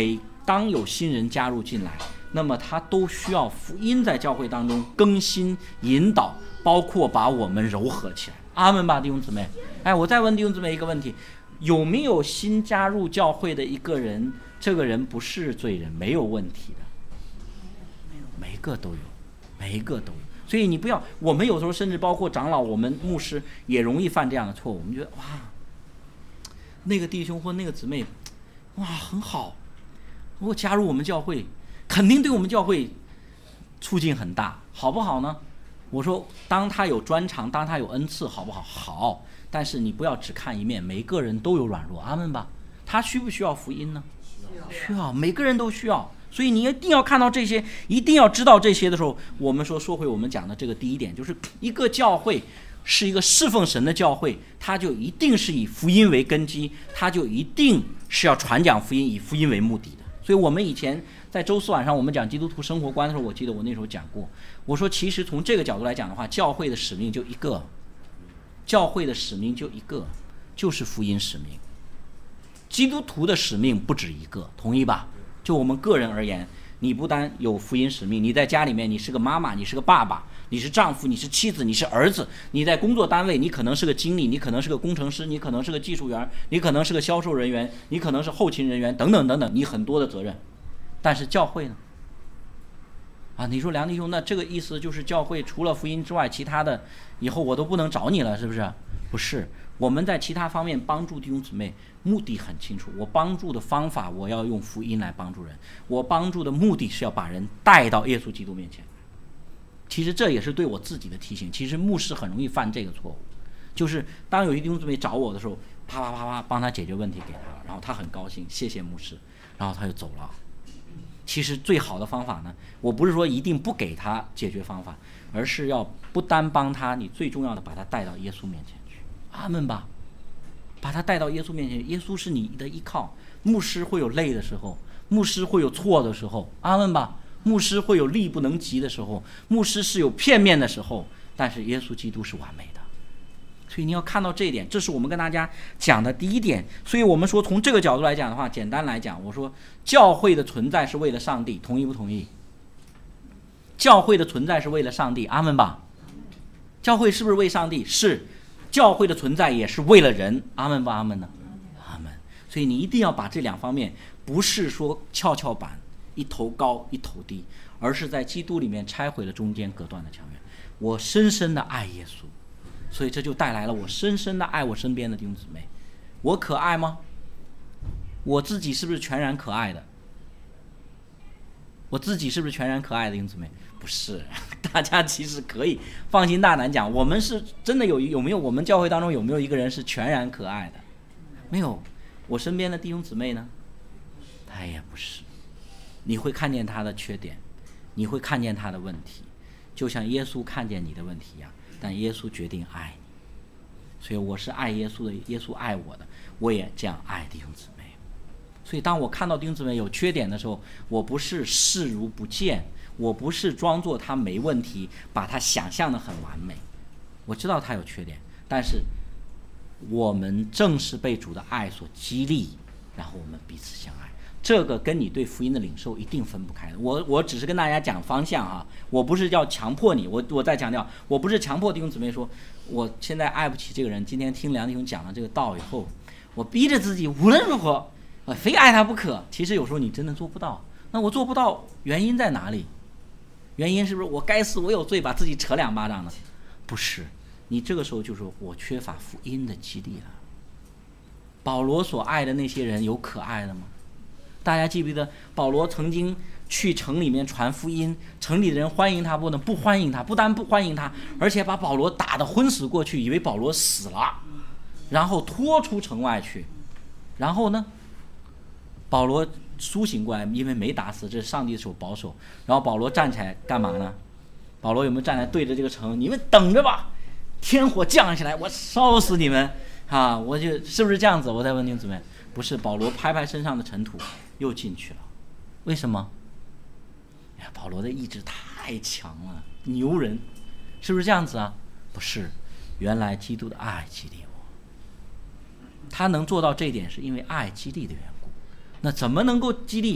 当有新人加入进来，那么他都需要福音在教会当中更新引导，包括把我们柔和起来。阿们吧，弟兄姊妹。哎，我再问弟兄姊妹一个问题，有没有新加入教会的一个人，这个人不是罪人，没有问题的？每一个都有，每一个都有。所以你不要，我们有时候甚至包括长老，我们牧师也容易犯这样的错误。我们觉得哇，那个弟兄或那个姊妹，哇，很好，如果加入我们教会，肯定对我们教会促进很大，好不好呢？我说，当他有专长，当他有恩赐，好不好？好，但是你不要只看一面，每个人都有软弱，阿们吧。他需不需要福音呢？需要，每个人都需要。所以你一定要看到这些，一定要知道这些的时候，我们说说回我们讲的这个第一点，就是一个教会是一个侍奉神的教会，它就一定是以福音为根基，它就一定是要传讲福音，以福音为目的的。所以我们以前在周四晚上我们讲基督徒生活观的时候，我记得我那时候讲过，我说其实从这个角度来讲的话，教会的使命就一个，教会的使命就一个，就是福音使命。基督徒的使命不止一个，同意吧？就我们个人而言，你不单有福音使命，你在家里面你是个妈妈，你是个爸爸，你是丈夫，你是妻子，你是儿子，你在工作单位你可能是个经理，你可能是个工程师，你可能是个技术员，你可能是个销售人员，你可能是后勤人员等等等等，你很多的责任。但是教会呢？啊，你说梁弟兄，那这个意思就是教会除了福音之外，其他的以后我都不能找你了，是不是？不是，我们在其他方面帮助弟兄姊妹，目的很清楚。我帮助的方法，我要用福音来帮助人。我帮助的目的是要把人带到耶稣基督面前。其实这也是对我自己的提醒。其实牧师很容易犯这个错误，就是当有一弟兄姊妹找我的时候，啪啪啪啪帮他解决问题给他，然后他很高兴，谢谢牧师，然后他就走了。其实最好的方法呢，我不是说一定不给他解决方法，而是要不单帮他，你最重要的把他带到耶稣面前去。阿们吧，把他带到耶稣面前，耶稣是你的依靠。牧师会有累的时候，牧师会有错的时候，阿们吧。牧师会有力不能及的时候，牧师是有片面的时候，但是耶稣基督是完美的。所以你要看到这一点，这是我们跟大家讲的第一点。所以我们说从这个角度来讲的话，简单来讲，我说教会的存在是为了上帝，同意不同意？教会的存在是为了上帝，阿们吧。教会是不是为上帝？是。教会的存在也是为了人，阿们吧，阿们呢？阿们。所以你一定要把这两方面，不是说跷跷板一头高一头低，而是在基督里面拆毁了中间隔断的墙垣。我深深的爱耶稣，所以这就带来了我深深的爱我身边的弟兄姊妹。我可爱吗？我自己是不是全然可爱的？我自己是不是全然可爱的弟兄姊妹？不是，大家其实可以放心大胆讲，我们是真的有有没有我们教会当中有没有一个人是全然可爱的？没有。我身边的弟兄姊妹呢，他也不是。你会看见他的缺点，你会看见他的问题，就像耶稣看见你的问题一样，但耶稣决定爱你。所以我是爱耶稣的，耶稣爱我的，我也这样爱弟兄姊妹。所以当我看到弟兄姊妹有缺点的时候，我不是视如不见，我不是装作他没问题，把他想象得很完美。我知道他有缺点，但是我们正是被主的爱所激励，然后我们彼此相爱。这个跟你对福音的领受一定分不开的。我我只是跟大家讲方向啊，我不是要强迫你。我我再强调，我不是强迫弟兄姊妹说，我现在爱不起这个人。今天听梁弟兄讲了这个道以后，我逼着自己无论如何，我非爱他不可。其实有时候你真的做不到。那我做不到，原因在哪里？原因是不是我该死，我有罪，把自己扯两巴掌呢？不是，你这个时候就说我缺乏福音的激励了。保罗所爱的那些人有可爱的吗？大家记不记得保罗曾经去城里面传福音，城里的人欢迎他不呢？不欢迎他，不但不欢迎他，而且把保罗打得昏死过去，以为保罗死了，然后拖出城外去。然后呢，保罗苏醒过来，因为没打死，这是上帝的手保守。然后保罗站起来干嘛呢？保罗有没有站起来对着这个城？你们等着吧，天火降下来，我烧死你们啊！我就是不是这样子？我再问您姊妹，不是。保罗拍拍身上的尘土，又进去了。为什么？呀，保罗的意志太强了，牛人，是不是这样子啊？不是，原来基督的爱激励我。他能做到这一点，是因为爱激励的缘故。那怎么能够激励？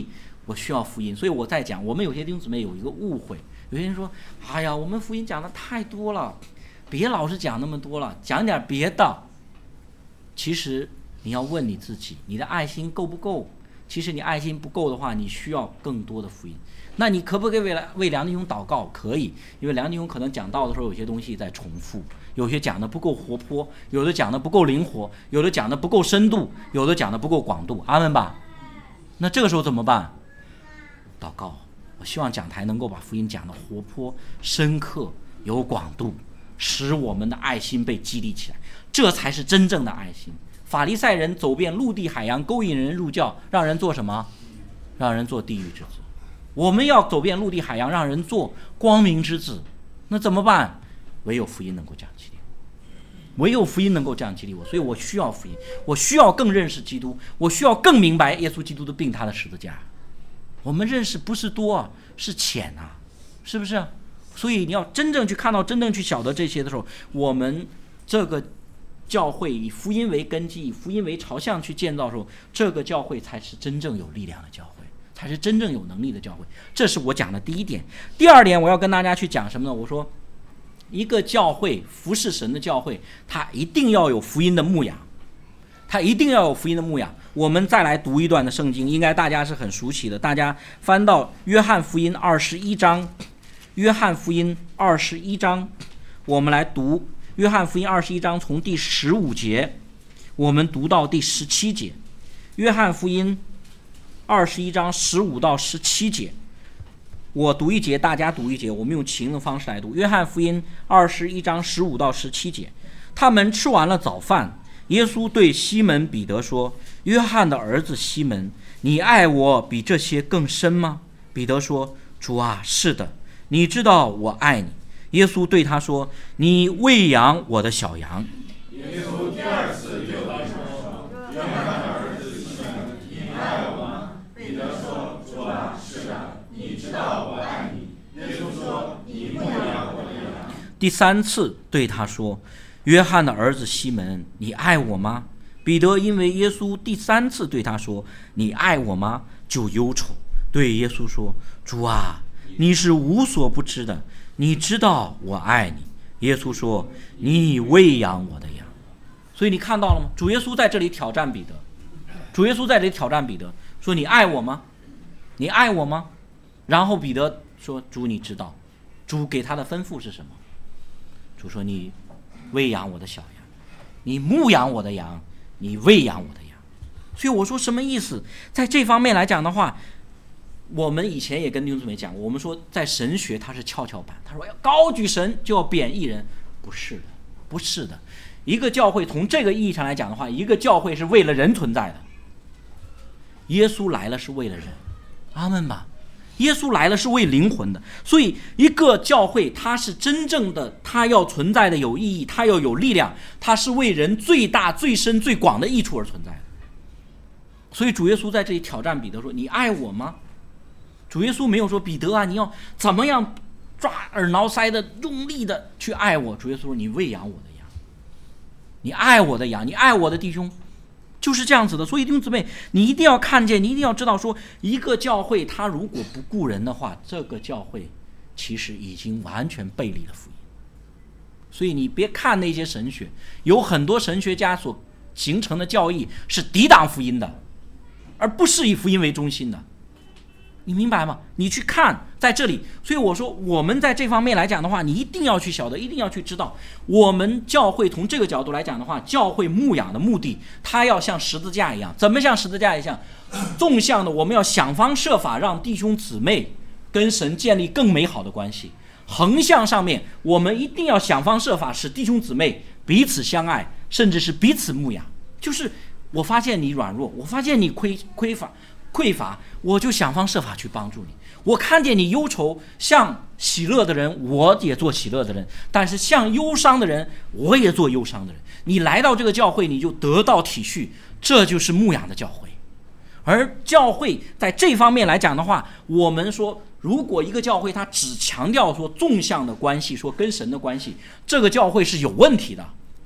我需要福音。所以我在讲，我们有些弟兄姊妹有一个误会，有些人说，哎呀，我们福音讲的太多了，别老是讲那么多了，讲点别的。其实你要问你自己，你的爱心够不够？其实你爱心不够的话，你需要更多的福音。那你可不可以为为梁弟兄祷告？可以，因为梁弟兄可能讲道的时候有些东西在重复，有些讲的不够活泼，有的讲的不够灵活，有的讲的不够深度，有的讲的不够广度。阿们吧。那这个时候怎么办？祷告。我希望讲台能够把福音讲得活泼、深刻、有广度，使我们的爱心被激励起来，这才是真正的爱心。法利赛人走遍陆地海洋，勾引人入教，让人做什么？让人做地狱之子。我们要走遍陆地海洋，让人做光明之子。那怎么办？唯有福音能够这样激励我，唯有福音能够这样激励我。所以我需要福音，我需要更认识基督，我需要更明白耶稣基督的病，他的十字架。我们认识不是多啊，是浅啊，是不是？所以你要真正去看到，真正去晓得这些的时候，我们这个教会以福音为根基，以福音为朝向去建造的时候，这个教会才是真正有力量的教会，才是真正有能力的教会。这是我讲的第一点。第二点，我要跟大家去讲什么呢？我说一个教会，服侍神的教会，它一定要有福音的牧养，它一定要有福音的牧养。我们再来读一段的圣经，应该大家是很熟悉的，大家翻到约翰福音二十一章，约翰福音二十一章，我们来读约翰福音二十一章，从第十五节我们读到第十七节。约翰福音二十一章十五到十七节，我读一节，大家读一节，我们用情的方式来读。约翰福音二十一章十五到十七节，他们吃完了早饭，耶稣对西门彼得说：约翰的儿子西门，你爱我比这些更深吗？彼得说：主啊，是的，你知道我爱你。耶稣对他说：你喂养我的小羊。 耶稣第二次对他说：约翰的儿子西门，你爱我吗？彼得说：主啊，是的，你知道我爱你。耶稣说：你喂养我的羊。 第三次对他说：约翰的儿子西门，你爱我吗？彼得因为耶稣第三次对他说：你爱我吗？就忧愁，对耶稣说：主啊，你是无所不知的，你知道我爱你。耶稣说：你喂养我的羊。所以你看到了吗？主耶稣在这里挑战彼得，主耶稣在这里挑战彼得，说：你爱我吗？你爱我吗？然后彼得说：主你知道。主给他的吩咐是什么？主说：你喂养我的小羊，你牧养我的羊，你喂养我的羊。所以我说什么意思？在这方面来讲的话，我们以前也跟弟兄姊妹讲过，我们说在神学它是跷跷板，他说要高举神就要贬义人，不是的，不是的。一个教会从这个意义上来讲的话，一个教会是为了人存在的，耶稣来了是为了人，阿们吧。耶稣来了是为灵魂的，所以一个教会它是真正的，它要存在的有意义，它要有力量，它是为人最大最深最广的益处而存在的。所以主耶稣在这里挑战彼得说：你爱我吗？主耶稣没有说彼得啊，你要怎么样抓耳挠腮的用力的去爱我。主耶稣说：你喂养我的羊，你爱我的羊，你爱我的弟兄，就是这样子的。所以弟兄姊妹，你一定要看见，你一定要知道说，一个教会它如果不顾人的话，这个教会其实已经完全背离了福音。所以你别看那些神学，有很多神学家所形成的教义是抵挡福音的，而不是以福音为中心的，你明白吗？你去看在这里。所以我说我们在这方面来讲的话，你一定要去晓得，一定要去知道，我们教会从这个角度来讲的话，教会牧养的目的，它要像十字架一样。怎么像十字架一样？纵向的我们要想方设法让弟兄姊妹跟神建立更美好的关系，横向上面我们一定要想方设法使弟兄姊妹彼此相爱，甚至是彼此牧养。就是我发现你软弱，我发现你匮匮乏匮乏，我就想方设法去帮助你。我看见你忧愁，像喜乐的人，我也做喜乐的人；但是像忧伤的人，我也做忧伤的人。你来到这个教会，你就得到体恤，这就是牧养的教会。而教会在这方面来讲的话，我们说，如果一个教会它只强调说纵向的关系，说跟神的关系，这个教会是有问题的。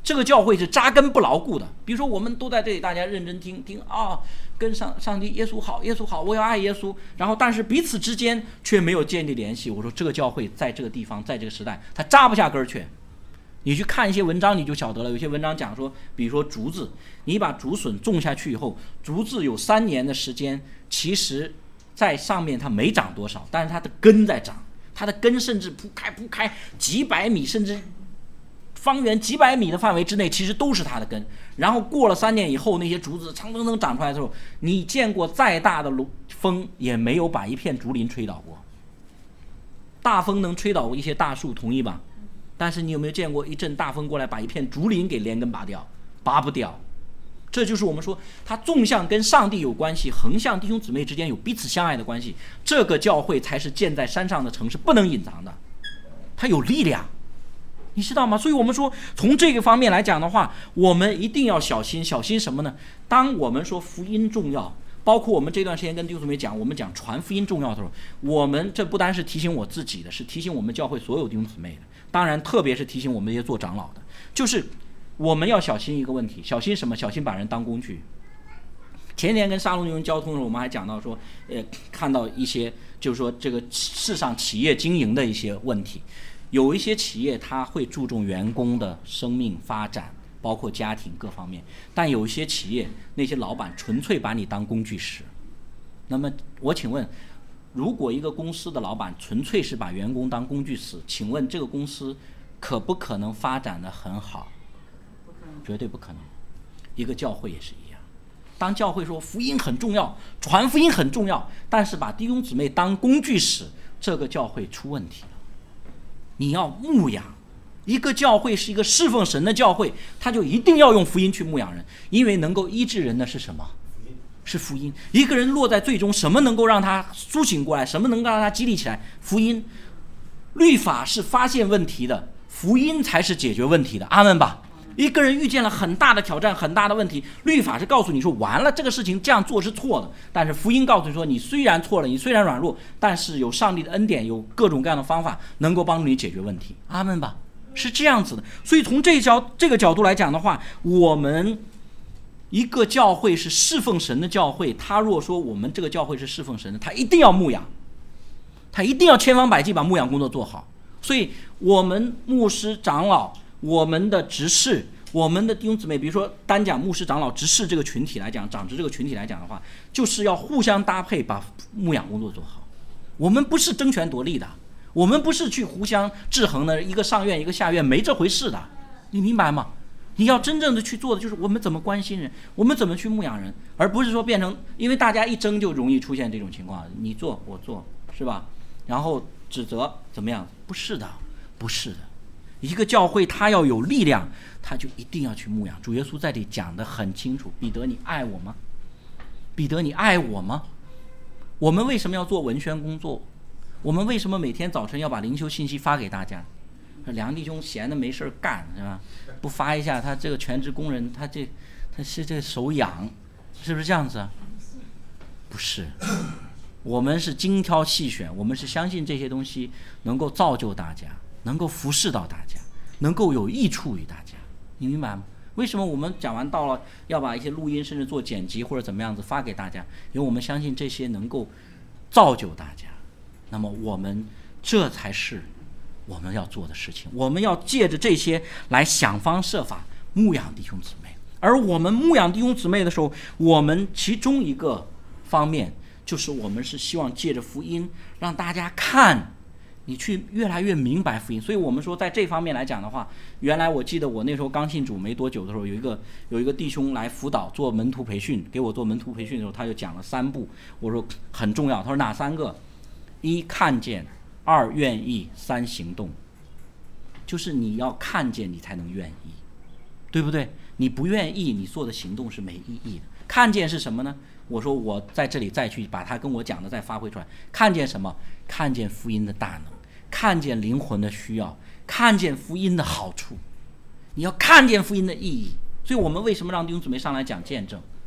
这个教会是扎根不牢固的。比如说我们都在这里，大家认真听听啊，跟上上帝耶稣好，耶稣好，我要爱耶稣，然后但是彼此之间却没有建立联系。我说这个教会在这个地方，在这个时代，它扎不下根儿去。你去看一些文章你就晓得了，有些文章讲说，比如说竹子，你把竹笋种下去以后，竹子有三年的时间，其实在上面它没长多少，但是它的根在长，它的根甚至铺开铺开几百米，甚至方圆几百米的范围之内，其实都是它的根。然后过了三年以后，那些竹子长腾腾长出来的时候，你见过再大的风也没有把一片竹林吹倒过。大风能吹倒一些大树，同意吧？但是你有没有见过一阵大风过来把一片竹林给连根拔掉？拔不掉。这就是我们说它纵向跟上帝有关系，横向弟兄姊妹之间有彼此相爱的关系。这个教会才是建在山上的城市，不能隐藏的，它有力量，你知道吗？所以我们说从这个方面来讲的话，我们一定要小心。小心什么呢？当我们说福音重要，包括我们这段时间跟弟兄姊妹讲，我们讲传福音重要的时候，我们这不单是提醒我自己的，是提醒我们教会所有弟兄姊妹的，当然特别是提醒我们这些做长老的，就是我们要小心一个问题。小心什么？小心把人当工具。前年跟沙龙弟兄交通的时候，我们还讲到说，呃，看到一些就是说这个世上企业经营的一些问题，有一些企业它会注重员工的生命发展，包括家庭各方面，但有一些企业那些老板纯粹把你当工具使。那么我请问，如果一个公司的老板纯粹是把员工当工具使，请问这个公司可不可能发展得很好？绝对不可能。一个教会也是一样，当教会说福音很重要，传福音很重要，但是把弟兄姊妹当工具使，这个教会出问题了。你要牧养。一个教会是一个侍奉神的教会，他就一定要用福音去牧养人，因为能够医治人的是什么？是福音。一个人落在最终，什么能够让他苏醒过来？什么能够让他激励起来？福音。律法是发现问题的，福音才是解决问题的。阿们吧。一个人遇见了很大的挑战，很大的问题，律法是告诉你说完了，这个事情这样做是错的，但是福音告诉你说，你虽然错了，你虽然软弱，但是有上帝的恩典，有各种各样的方法能够帮助你解决问题。阿们吧。是这样子的。所以从这一角这个角度来讲的话，我们一个教会是侍奉神的教会，他若说我们这个教会是侍奉神的，他一定要牧养，他一定要千方百计把牧养工作做好。所以我们牧师长老，我们的执事，我们的弟兄姊妹，比如说单讲牧师长老执事这个群体来讲，长执这个群体来讲的话，就是要互相搭配，把牧养工作做好。我们不是争权夺利的，我们不是去互相制衡的，一个上院一个下院，没这回事的，你明白吗？你要真正的去做的就是我们怎么关心人，我们怎么去牧养人，而不是说变成，因为大家一争就容易出现这种情况，你做我做，是吧？然后指责怎么样？不是的，不是的。一个教会它要有力量，它就一定要去牧养。主耶稣在这里讲得很清楚，彼得你爱我吗？彼得你爱我吗？我们为什么要做文宣工作？我们为什么每天早晨要把灵修信息发给大家？梁弟兄闲的没事干是吧？不发一下，他这个全职工人，他这他是这手痒，是不是这样子啊？不是，我们是精挑细选，我们是相信这些东西能够造就大家，能够服侍到大家，能够有益处于大家，你明白吗？为什么我们讲完到了要把一些录音甚至做剪辑或者怎么样子发给大家？因为我们相信这些能够造就大家。那么我们这才是我们要做的事情，我们要借着这些来想方设法牧养弟兄姊妹。而我们牧养弟兄姊妹的时候，我们其中一个方面就是我们是希望借着福音让大家看，你去越来越明白福音。所以我们说在这方面来讲的话，原来我记得我那时候刚信主没多久的时候，有一个有一个弟兄来辅导做门徒培训，给我做门徒培训的时候，他就讲了三步，我说很重要。他说哪三个？一看见，二愿意，三行动。就是你要看见你才能愿意，对不对？你不愿意，你做的行动是没意义的。看见是什么呢？我说我在这里再去把他跟我讲的再发挥出来。看见什么？看见福音的大能，看见灵魂的需要，看见福音的好处。你要看见福音的意义。所以我们为什么让弟兄姊妹上来讲见证？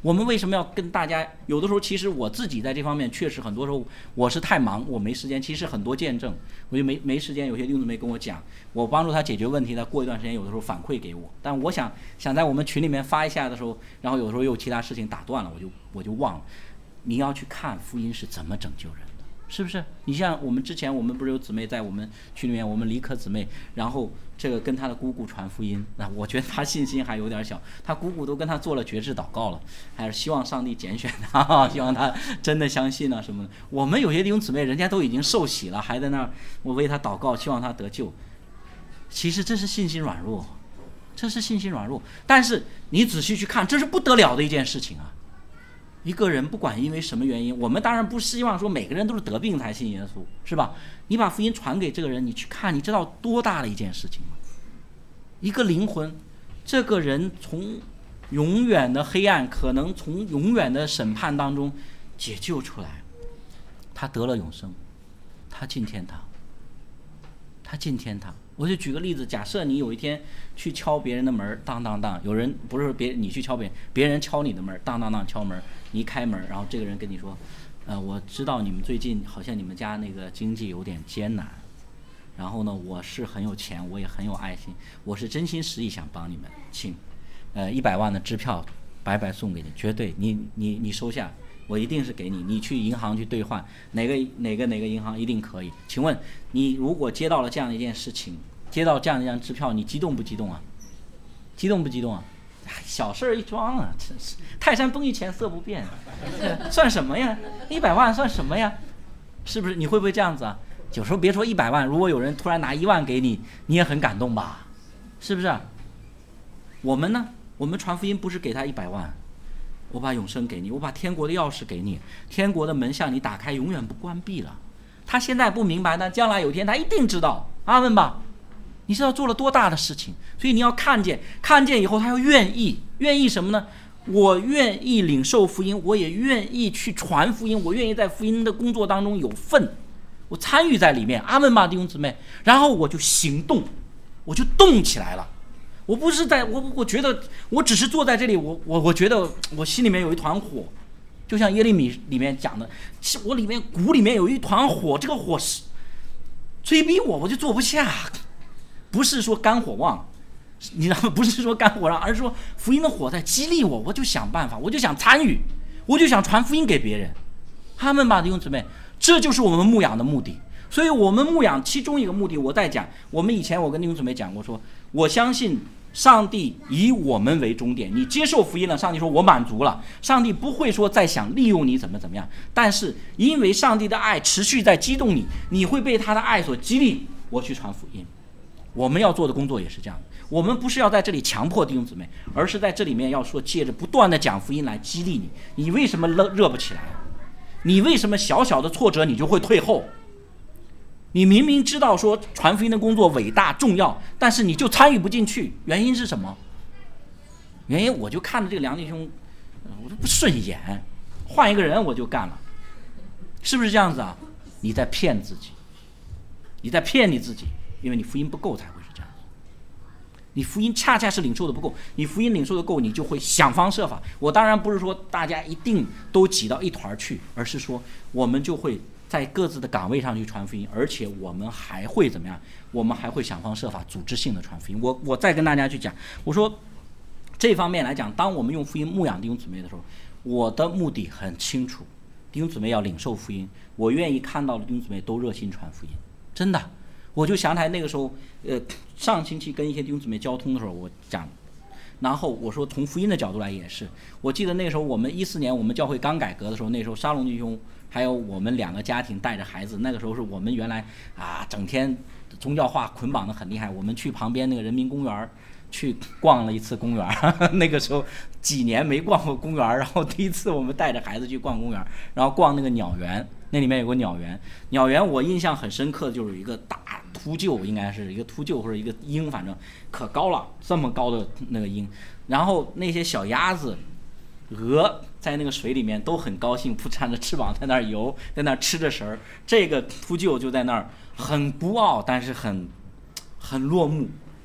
我们为什么要跟大家？有的时候其实我自己在这方面确实很多时候我是太忙，我没时间。其实很多见证，我就没没时间。有些弟兄姊妹跟我讲，我帮助他解决问题，他过一段时间有的时候反馈给我。但我想想在我们群里面发一下的时候，然后有时候又其他事情打断了，我就我就忘了。你要去看福音是怎么拯救人的，是不是？你像我们之前我们不是有姊妹在我们群里面，我们李可姊妹，然后这个跟她的姑姑传福音，那我觉得她信心还有点小，她姑姑都跟她做了决志祷告了，还是希望上帝拣选她，希望她真的相信啊什么的。我们有些弟兄姊妹人家都已经受洗了，还在那儿我为她祷告，希望她得救。其实这是信心软弱，这是信心软弱。但是你仔细去看，这是不得了的一件事情啊。一个人不管因为什么原因，我们当然不希望说每个人都是得病才信耶稣，是吧？你把福音传给这个人，你去看，你知道多大的一件事情吗？一个灵魂，这个人从永远的黑暗，可能从永远的审判当中解救出来，他得了永生，他进天堂，他进天堂。我就举个例子，假设你有一天去敲别人的门，当当当，有人不是别你去敲别人，别人敲你的门，当当当敲门，你一开门，然后这个人跟你说，呃，我知道你们最近好像你们家那个经济有点艰难，然后呢，我是很有钱，我也很有爱心，我是真心实意想帮你们，请，呃，一百万的支票白白送给你，绝对，你你你收下。我一定是给你，你去银行去兑换，哪个哪个哪个银行一定可以。请问你如果接到了这样一件事情，接到这样一张支票，你激动不激动啊？激动不激动啊？小事儿一桩啊，真是泰山崩一前色不变，算什么呀？一百万算什么呀？是不是？你会不会这样子啊？有时候别说一百万，如果有人突然拿一万给你，你也很感动吧？是不是？我们呢？我们传福音不是给他一百万。我把永生给你，我把天国的钥匙给你，天国的门向你打开，永远不关闭了。他现在不明白，但将来有一天他一定知道。阿们吧。你知道做了多大的事情，所以你要看见，看见以后他要愿意，愿意什么呢？我愿意领受福音，我也愿意去传福音，我愿意在福音的工作当中有份，我参与在里面。阿们吧，弟兄姊妹。然后我就行动，我就动起来了。我不是在我我觉得我只是坐在这里，我我我觉得我心里面有一团火，就像耶利米里面讲的，我里面骨里面有一团火，这个火是追逼我，我就坐不下。不是说肝火旺，你知道吗？不是说肝火旺，而是说福音的火在激励我，我就想办法，我就想参与，我就想传福音给别人。他们吧，弟兄姊妹，这就是我们牧养的目的。所以我们牧养其中一个目的，我在讲，我们以前我跟弟兄姊妹讲过说，我相信上帝以我们为终点，你接受福音了，上帝说我满足了，上帝不会说再想利用你怎么怎么样，但是因为上帝的爱持续在激动你，你会被他的爱所激励，我去传福音。我们要做的工作也是这样的，我们不是要在这里强迫弟兄姊妹，而是在这里面要说借着不断的讲福音来激励你。你为什么热热不起来？你为什么小小的挫折你就会退后？你明明知道说传福音的工作伟大重要，但是你就参与不进去，原因是什么？原因我就看着这个梁弟兄，我就不顺眼，换一个人我就干了，是不是这样子啊？你在骗自己，你在骗你自己，因为你福音不够才会是这样子。你福音恰恰是领受的不够，你福音领受的够，你就会想方设法。我当然不是说大家一定都挤到一团去，而是说我们就会在各自的岗位上去传福音，而且我们还会怎么样？我们还会想方设法组织性的传福音。我我再跟大家去讲，我说这方面来讲，当我们用福音牧养弟兄姊妹的时候，我的目的很清楚，弟兄姊妹要领受福音，我愿意看到的弟兄姊妹都热心传福音，真的。我就想起来那个时候，呃，上星期跟一些弟兄姊妹交通的时候，我讲，然后我说从福音的角度来也是，我记得那个时候我们一四年我们教会刚改革的时候，那时候沙龙弟兄还有我们两个家庭带着孩子，那个时候是我们原来啊整天宗教化捆绑的很厉害，我们去旁边那个人民公园去逛了一次公园，呵呵那个时候几年没逛过公园，然后第一次我们带着孩子去逛公园，然后逛那个鸟园，那里面有个鸟园，鸟园我印象很深刻的就是有一个大秃鹫，应该是一个秃鹫或者一个鹰，反正可高了，这么高的那个鹰，然后那些小鸭子鹅在那个水里面都很高兴，扑扇着翅膀在那儿游，在那儿吃着食儿，这个秃鹫就在那儿很孤傲，但是很很落寞，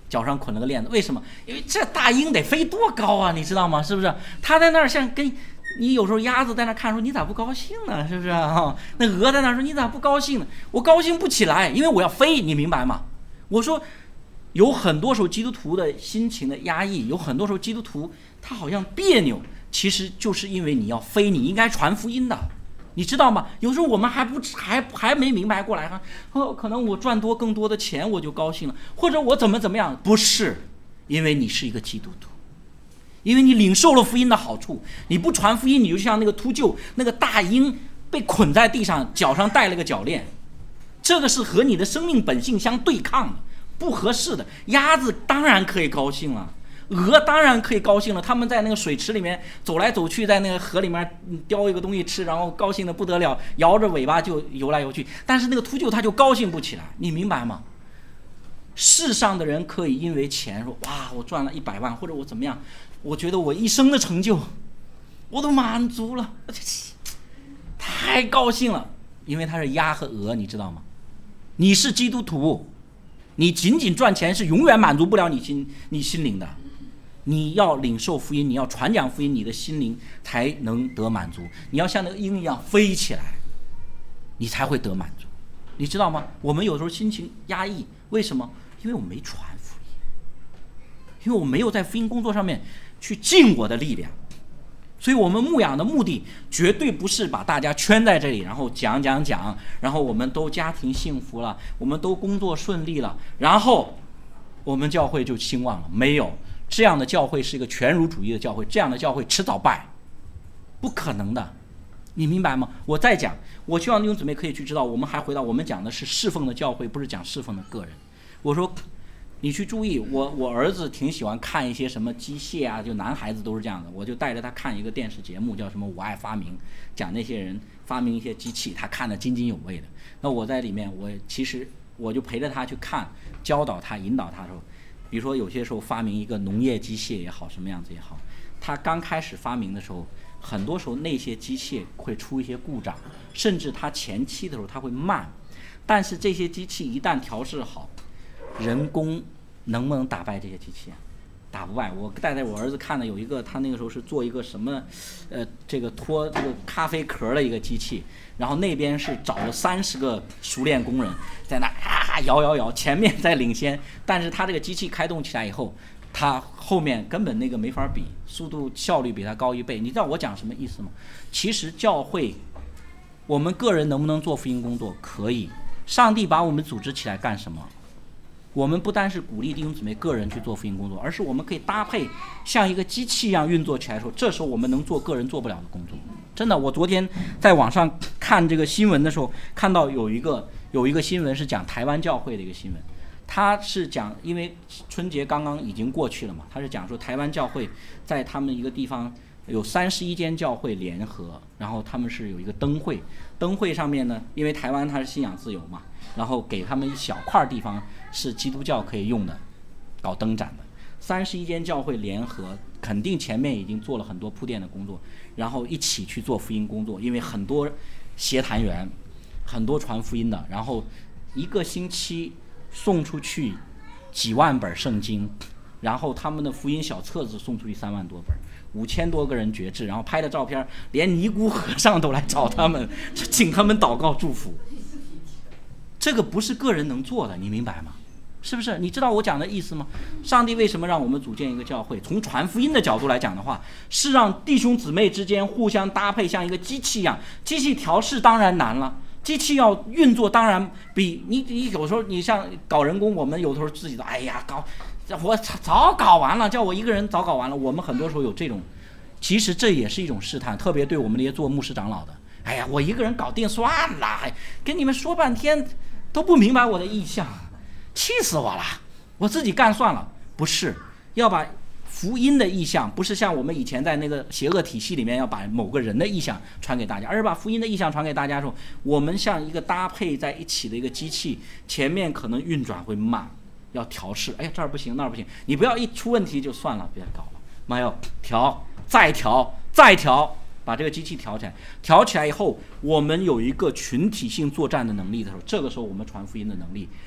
脚上捆了个链子，为什么？因为这大鹰得飞多高啊，你知道吗？是不是？它在那儿像跟你有时候鸭子在那看说你咋不高兴呢？是不是啊？那鹅在那说你咋不高兴呢？我高兴不起来，因为我要飞，你明白吗？我说有很多时候基督徒的心情的压抑，有很多时候基督徒他好像别扭，其实就是因为你要飞，你应该传福音的。你知道吗？有时候我们还不还还没明白过来哈，哦，可能我赚多更多的钱我就高兴了，或者我怎么怎么样？不是，因为你是一个基督徒，因为你领受了福音的好处。你不传福音，你就像那个秃鹫，那个大鹰被捆在地上，脚上带了个脚链，这个是和你的生命本性相对抗的，不合适的。鸭子当然可以高兴了。鹅当然可以高兴了，他们在那个水池里面走来走去，在那个河里面叼一个东西吃，然后高兴的不得了，摇着尾巴就游来游去。但是那个秃鹫他就高兴不起来，你明白吗？世上的人可以因为钱说哇我赚了一百万，或者我怎么样，我觉得我一生的成就我都满足了，太高兴了，因为他是鸭和鹅，你知道吗？你是基督徒，你仅仅赚钱是永远满足不了你心你心灵的。你要领受福音，你要传讲福音，你的心灵才能得满足。你要像那个鹰一样飞起来，你才会得满足。你知道吗？我们有时候心情压抑，为什么？因为我没传福音，因为我没有在福音工作上面去尽我的力量。所以我们牧养的目的绝对不是把大家圈在这里，然后讲讲讲，然后我们都家庭幸福了，我们都工作顺利了，然后我们教会就兴旺了。没有，这样的教会是一个全儒主义的教会，这样的教会迟早败，不可能的，你明白吗？我再讲，我希望弟兄姊妹可以去知道，我们还回到我们讲的是侍奉的教会，不是讲侍奉的个人。我说你去注意，我我儿子挺喜欢看一些什么机械啊，就男孩子都是这样的，我就带着他看一个电视节目，叫什么《我爱发明》，讲那些人发明一些机器，他看得津津有味的。那我在里面，我其实我就陪着他去看，教导他，引导他的时候，比如说有些时候发明一个农业机械也好，什么样子也好，他刚开始发明的时候，很多时候那些机械会出一些故障，甚至他前期的时候他会慢，但是这些机器一旦调试好，人工能不能打败这些机器啊？打不败。我带带我儿子看的有一个，他那个时候是做一个什么，呃，这个脱这个咖啡壳的一个机器，然后那边是找了三十个熟练工人在那啊摇摇摇，前面在领先，但是他这个机器开动起来以后，他后面根本那个没法比，速度效率比他高一倍。你知道我讲什么意思吗？其实教会，我们个人能不能做福音工作？可以。上帝把我们组织起来干什么？我们不单是鼓励弟兄姊妹个人去做福音工作，而是我们可以搭配像一个机器一样运作起来的时候，这时候我们能做个人做不了的工作。真的，我昨天在网上看这个新闻的时候，看到有一个有一个新闻是讲台湾教会的一个新闻，他是讲，因为春节刚刚已经过去了嘛，他是讲说台湾教会在他们一个地方有三十一间教会联合，然后他们是有一个灯会，灯会上面呢，因为台湾它是信仰自由嘛，然后给他们一小块地方是基督教可以用的，搞灯展的。三十一间教会联合，肯定前面已经做了很多铺垫的工作，然后一起去做福音工作。因为很多协谈员，很多传福音的，然后一个星期送出去几万本圣经，然后他们的福音小册子送出去三万多本，五千多个人决志，然后拍的照片，连尼姑和尚都来找他们，请他们祷告祝福。这个不是个人能做的，你明白吗？是不是？你知道我讲的意思吗？上帝为什么让我们组建一个教会？从传福音的角度来讲的话，是让弟兄姊妹之间互相搭配，像一个机器一样。机器调试当然难了，机器要运作当然比你你有时候你像搞人工，我们有时候自己的哎呀搞，我早搞完了，叫我一个人早搞完了。我们很多时候有这种，其实这也是一种试探，特别对我们这些做牧师长老的。哎呀，我一个人搞定算了，跟你们说半天都不明白我的意向，气死我了，我自己干算了。不是，要把福音的意向，不是像我们以前在那个邪恶体系里面要把某个人的意向传给大家，而是把福音的意向传给大家的时候，我们像一个搭配在一起的一个机器，前面可能运转会慢，要调试，哎呀这儿不行那儿不行，你不要一出问题就算了，别搞了，妈要调再调再调，把这个机器调起来，调起来以后，我们有一个群体性作战的能力的时候，这个时候我们传福音的能力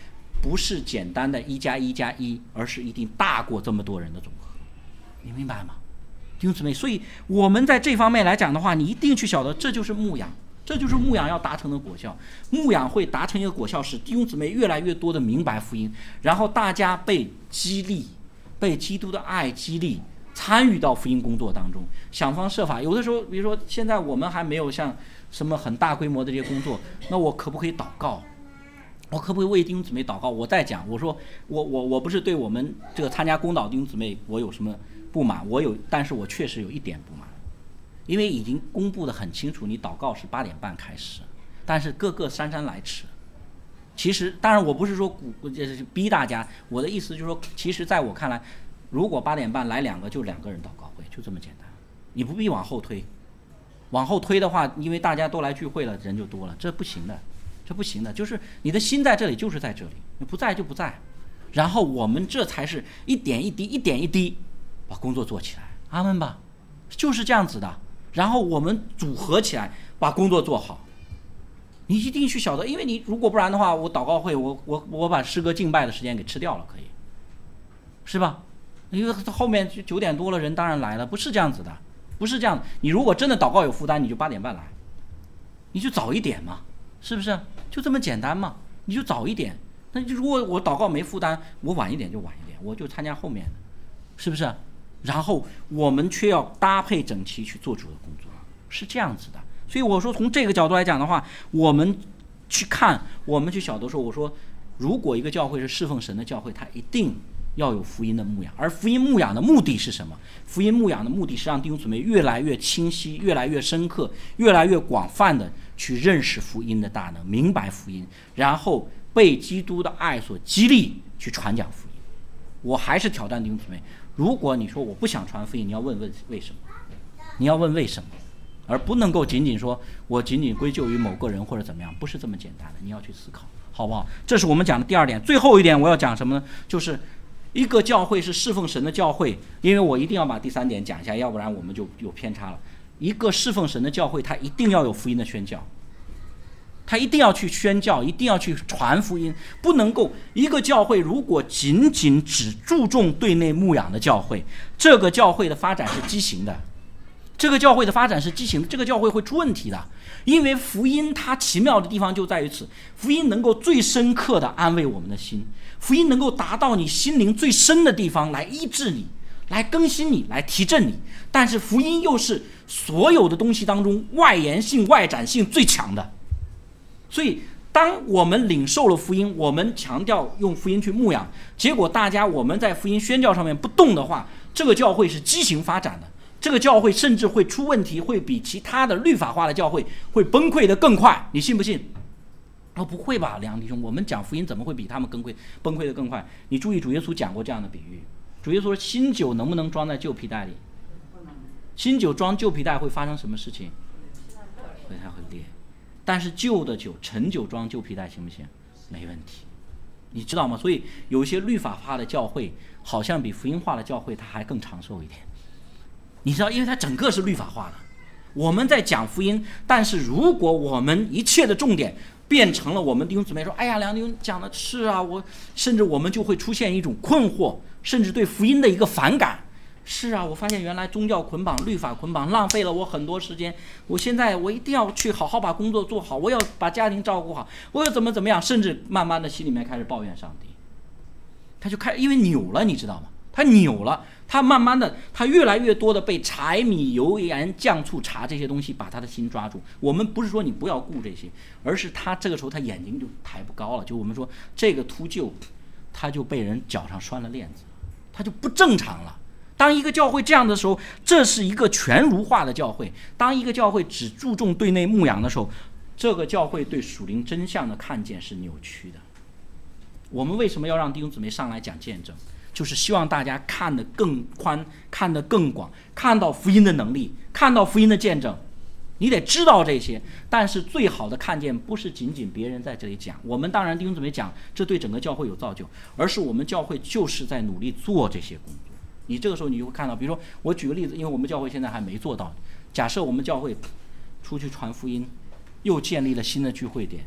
不是简单的一加一加一，而是一定大过这么多人的总和，你明白吗？弟兄姊妹，所以我们在这方面来讲的话，你一定去晓得，这就是牧养，这就是牧养要达成的果效。牧养会达成一个果效，使弟兄姊妹越来越多的明白福音，然后大家被激励，被基督的爱激励，参与到福音工作当中，想方设法。有的时候比如说现在我们还没有像什么很大规模的这些工作，那我可不可以祷告？我可不可以为弟兄姊妹祷告？我在讲，我说我我我不是对我们这个参加公祷弟兄姊妹我有什么不满，我有，但是我确实有一点不满，因为已经公布的很清楚，你祷告是八点半开始，但是个个姗姗来迟。其实当然我不是说鼓就是逼大家，我的意思就是说，其实在我看来，如果八点半来两个，就两个人祷告会，就这么简单，你不必往后推。往后推的话，因为大家都来聚会了，人就多了，这不行的，这不行的。就是你的心在这里，就是在这里，你不在就不在。然后我们这才是一点一滴，一点一滴把工作做起来，阿们吧，就是这样子的。然后我们组合起来把工作做好。你一定去晓得，因为你如果不然的话，我祷告会，我我我把诗歌敬拜的时间给吃掉了，可以，是吧？因为后面九点多了，人当然来了，不是这样子的，不是这样。你如果真的祷告有负担，你就八点半来，你就早一点嘛，是不是？就这么简单嘛，你就早一点。那就如果我祷告没负担，我晚一点就晚一点，我就参加后面的，是不是？然后我们却要搭配整齐去做主的工作，是这样子的。所以我说从这个角度来讲的话，我们去看，我们去晓得说，我说如果一个教会是侍奉神的教会，它一定要有福音的牧养。而福音牧养的目的是什么？福音牧养的目的是让弟兄姊妹越来越清晰，越来越深刻，越来越广泛的去认识福音的大能，明白福音，然后被基督的爱所激励去传讲福音。我还是挑战弟兄姊妹，如果你说我不想传福音，你要问问为什么，你要问为什么，而不能够仅仅说我仅仅归咎于某个人或者怎么样，不是这么简单的，你要去思考，好不好？这是我们讲的第二点。最后一点我要讲什么呢？就是一个教会是侍奉神的教会，因为我一定要把第三点讲一下，要不然我们就有偏差了。一个侍奉神的教会，它一定要有福音的宣教，他一定要去宣教，一定要去传福音，不能够一个教会如果仅仅只注重对内牧养的教会，这个教会的发展是畸形的，这个教会的发展是畸形的，这个教会会出问题的。因为福音它奇妙的地方就在于此，福音能够最深刻的安慰我们的心，福音能够达到你心灵最深的地方来医治你，来更新你，来提振你。但是福音又是所有的东西当中外延性外展性最强的，所以当我们领受了福音，我们强调用福音去牧养，结果大家我们在福音宣教上面不动的话，这个教会是畸形发展的，这个教会甚至会出问题，会比其他的律法化的教会会崩溃得更快，你信不信？哦，不会吧，梁弟兄，我们讲福音怎么会比他们崩溃崩溃得更快？你注意主耶稣讲过这样的比喻，主耶稣说新酒能不能装在旧皮袋里？新酒装旧皮袋会发生什么事情？会它会裂。但是旧的酒，陈酒装旧皮袋行不行？没问题，你知道吗？所以有一些律法化的教会，好像比福音化的教会它还更长寿一点。你知道，因为它整个是律法化的。我们在讲福音，但是如果我们一切的重点变成了我们弟兄姊妹说，哎呀，梁弟兄讲的是啊，我甚至我们就会出现一种困惑，甚至对福音的一个反感。是啊，我发现原来宗教捆绑、律法捆绑浪费了我很多时间，我现在我一定要去好好把工作做好，我要把家庭照顾好，我要怎么怎么样，甚至慢慢的心里面开始抱怨上帝，他就开因为扭了，你知道吗？他扭了，他慢慢的，他越来越多的被柴米油盐酱醋茶这些东西把他的心抓住。我们不是说你不要顾这些，而是他这个时候他眼睛就抬不高了，就我们说这个秃鹫，他就被人脚上拴了链子，他就不正常了。当一个教会这样的时候，这是一个全儒化的教会。当一个教会只注重对内牧养的时候，这个教会对属灵真相的看见是扭曲的。我们为什么要让弟兄姊妹上来讲见证？就是希望大家看得更宽，看得更广，看到福音的能力，看到福音的见证。你得知道这些，但是最好的看见不是仅仅别人在这里讲，我们当然弟兄姊妹讲，这对整个教会有造就，而是我们教会就是在努力做这些工作。你这个时候你就会看到，比如说我举个例子，因为我们教会现在还没做到，假设我们教会出去传福音，又建立了新的聚会点，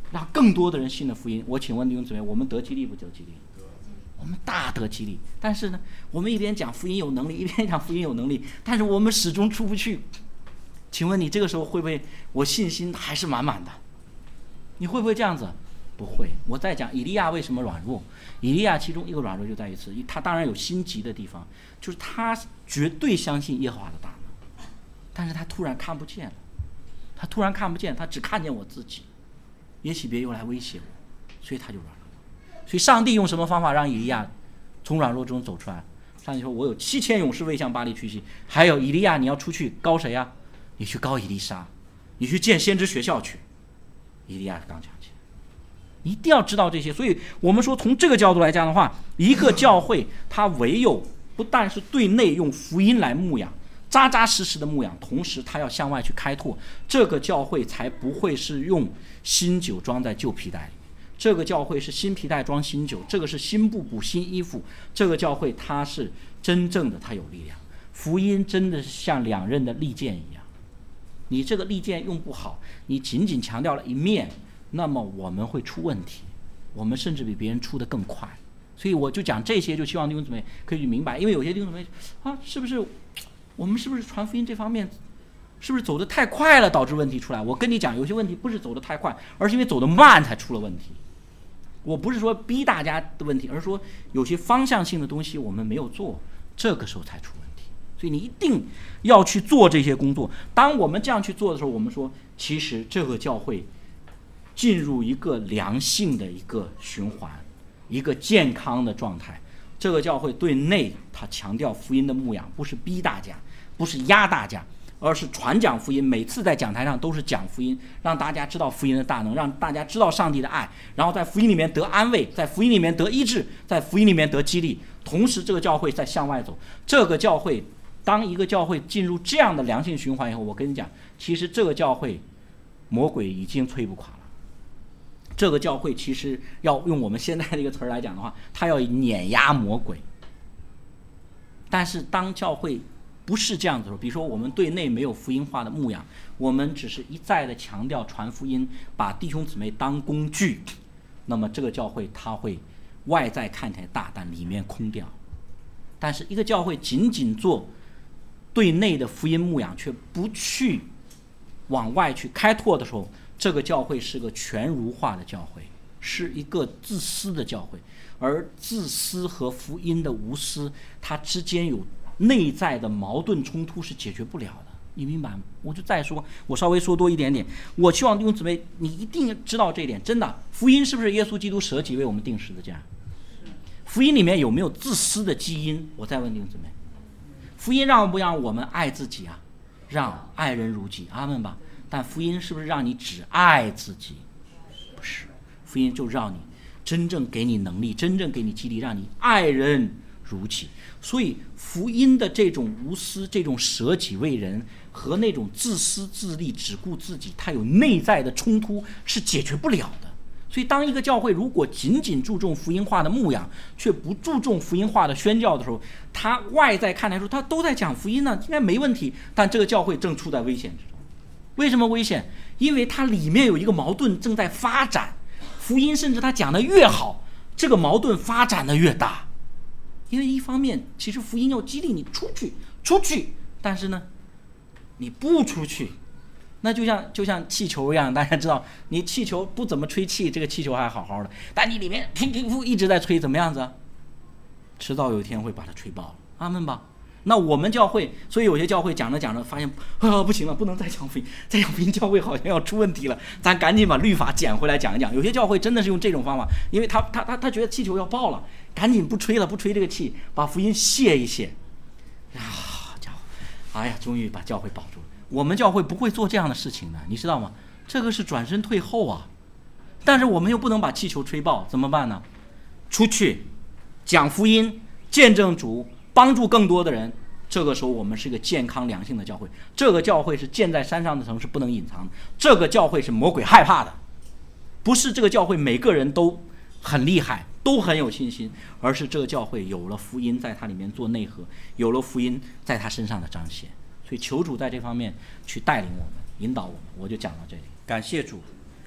让更多的人信了福音。我请问弟兄姊妹，我们得激励不得激励？我们大得激励。但是呢，我们一边讲福音有能力，一边讲福音有能力，但是我们始终出不去。请问你这个时候会不会，我信心还是满满的？你会不会这样子？不会。我在讲以利亚为什么软弱，以利亚其中一个软弱就在于此，他当然有心急的地方，就是他绝对相信耶和华的大能，但是他突然看不见了，他突然看不见，他只看见我自己，也许别又来威胁我，所以他就软弱。所以上帝用什么方法让以利亚从软弱中走出来？上帝说，我有七千勇士未向巴黎屈膝，还有以利亚你要出去高谁啊？你去高以利沙，你去建先知学校去。以利亚刚强起来，你一定要知道这些。所以我们说从这个角度来讲的话，一个教会它唯有不但是对内用福音来牧养，扎扎实实的牧养，同时它要向外去开拓，这个教会才不会是用新酒装在旧皮袋里。这个教会是新皮袋装新酒，这个是新布补新衣服。这个教会它是真正的，它有力量。福音真的是像两刃的利剑一样，你这个利剑用不好，你仅仅强调了一面，那么我们会出问题，我们甚至比别人出得更快。所以我就讲这些，就希望弟兄姊妹可以去明白。因为有些弟兄姊妹啊，是不是我们是不是传福音这方面是不是走得太快了，导致问题出来？我跟你讲，有些问题不是走得太快，而是因为走得慢才出了问题。我不是说逼大家的问题，而是说有些方向性的东西我们没有做，这个时候才出问题。所以你一定要去做这些工作。当我们这样去做的时候，我们说其实这个教会进入一个良性的一个循环，一个健康的状态。这个教会对内它强调福音的牧养，不是逼大家，不是压大家，而是传讲福音。每次在讲台上都是讲福音，让大家知道福音的大能，让大家知道上帝的爱，然后在福音里面得安慰，在福音里面得医治，在福音里面得激励。同时这个教会在向外走。这个教会当一个教会进入这样的良性循环以后，我跟你讲，其实这个教会魔鬼已经摧不垮了。这个教会其实要用我们现在的一个词来讲的话，它要碾压魔鬼。但是当教会不是这样子的时候，比如说我们对内没有福音化的牧养，我们只是一再的强调传福音，把弟兄姊妹当工具，那么这个教会它会外在看起来大，但里面空掉。但是一个教会仅仅做对内的福音牧养，却不去往外去开拓的时候，这个教会是个全儒化的教会，是一个自私的教会。而自私和福音的无私，它之间有内在的矛盾冲突，是解决不了的。你明白吗？我就再说，我稍微说多一点点。我希望弟兄姊妹你一定知道这一点，真的，福音是不是耶稣基督舍己为我们定十字架？福音里面有没有自私的基因？我再问弟兄姊妹，福音让不让我们爱自己啊？让，爱人如己，阿们吧。但福音是不是让你只爱自己？不是，福音就让你真正给你能力，真正给你激励，让你爱人如己。所以福音的这种无私，这种舍己为人，和那种自私自利只顾自己，它有内在的冲突，是解决不了的。所以当一个教会如果仅仅注重福音化的牧养，却不注重福音化的宣教的时候，他外在看来说他都在讲福音呢，应该没问题，但这个教会正处在危险之中。为什么危险？因为它里面有一个矛盾正在发展。福音甚至它讲得越好，这个矛盾发展得越大。因为一方面其实福音要激励你出去出去，但是呢你不出去，那就像就像气球一样，大家知道你气球不怎么吹气，这个气球还好好的，但你里面噗噗噗一直在吹，怎么样子？迟早有一天会把它吹爆了，阿们吧。那我们教会，所以有些教会讲着讲着发现啊不行了，不能再讲福音，再讲福音教会好像要出问题了，咱赶紧把律法捡回来讲一讲。有些教会真的是用这种方法，因为他他他他觉得气球要爆了，赶紧不吹了，不吹这个气，把福音泄一泄。啊，家伙，哎呀，终于把教会保住了。我们教会不会做这样的事情的，你知道吗？这个是转身退后啊。但是我们又不能把气球吹爆，怎么办呢？出去讲福音，见证主，帮助更多的人。这个时候我们是一个健康良性的教会，这个教会是建在山上的城，是不能隐藏的。这个教会是魔鬼害怕的，不是这个教会每个人都很厉害，都很有信心，而是这个教会有了福音在它里面做内核，有了福音在它身上的彰显。所以求主在这方面去带领我们，引导我们。我就讲到这里， 感谢主。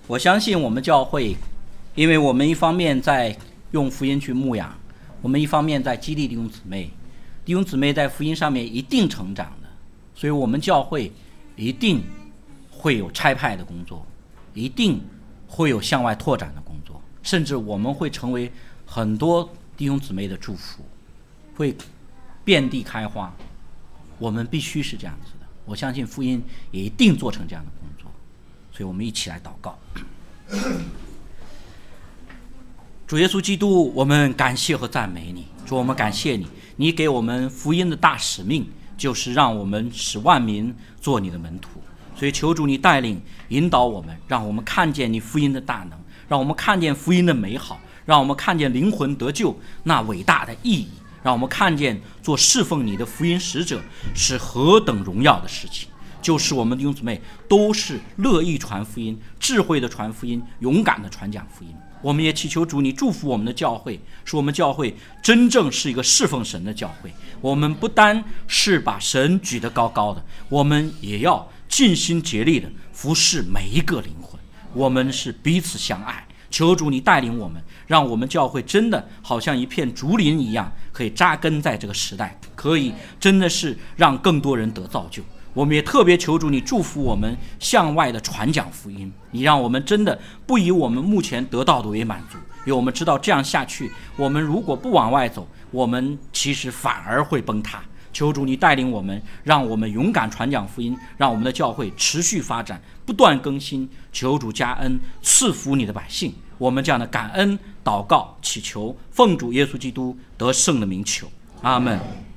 我相信我们教会，因为我们一方面在用福音去牧养，我们一方面在激励弟兄姊妹，弟兄姊妹在福音上面一定成长的，所以我们教会一定会有差派的工作，一定会有向外拓展的工作，甚至我们会成为很多弟兄姊妹的祝福，会遍地开花。我们必须是这样子的，我相信福音也一定做成这样的工作，所以我们一起来祷告。主耶稣基督，我们感谢和赞美你。主，我们感谢你，你给我们福音的大使命，就是让我们使万民做你的门徒。所以求主你带领引导我们，让我们看见你福音的大能，让我们看见福音的美好，让我们看见灵魂得救那伟大的意义，让我们看见做侍奉你的福音使者是何等荣耀的事情。就是我们弟兄姊妹都是乐意传福音，智慧的传福音，勇敢的传讲福音。我们也祈求主你祝福我们的教会，使我们教会真正是一个侍奉神的教会。我们不单是把神举得高高的，我们也要尽心竭力的服侍每一个灵魂。我们是彼此相爱，求主你带领我们，让我们教会真的好像一片竹林一样，可以扎根在这个时代，可以真的是让更多人得造就。我们也特别求主你祝福我们向外的传讲福音，你让我们真的不以我们目前得到的为满足，因为我们知道这样下去，我们如果不往外走，我们其实反而会崩塌。求主你带领我们，让我们勇敢传讲福音，让我们的教会持续发展，不断更新。求主加恩赐福你的百姓。我们这样的感恩祷告祈求，奉主耶稣基督得胜的名求，阿们。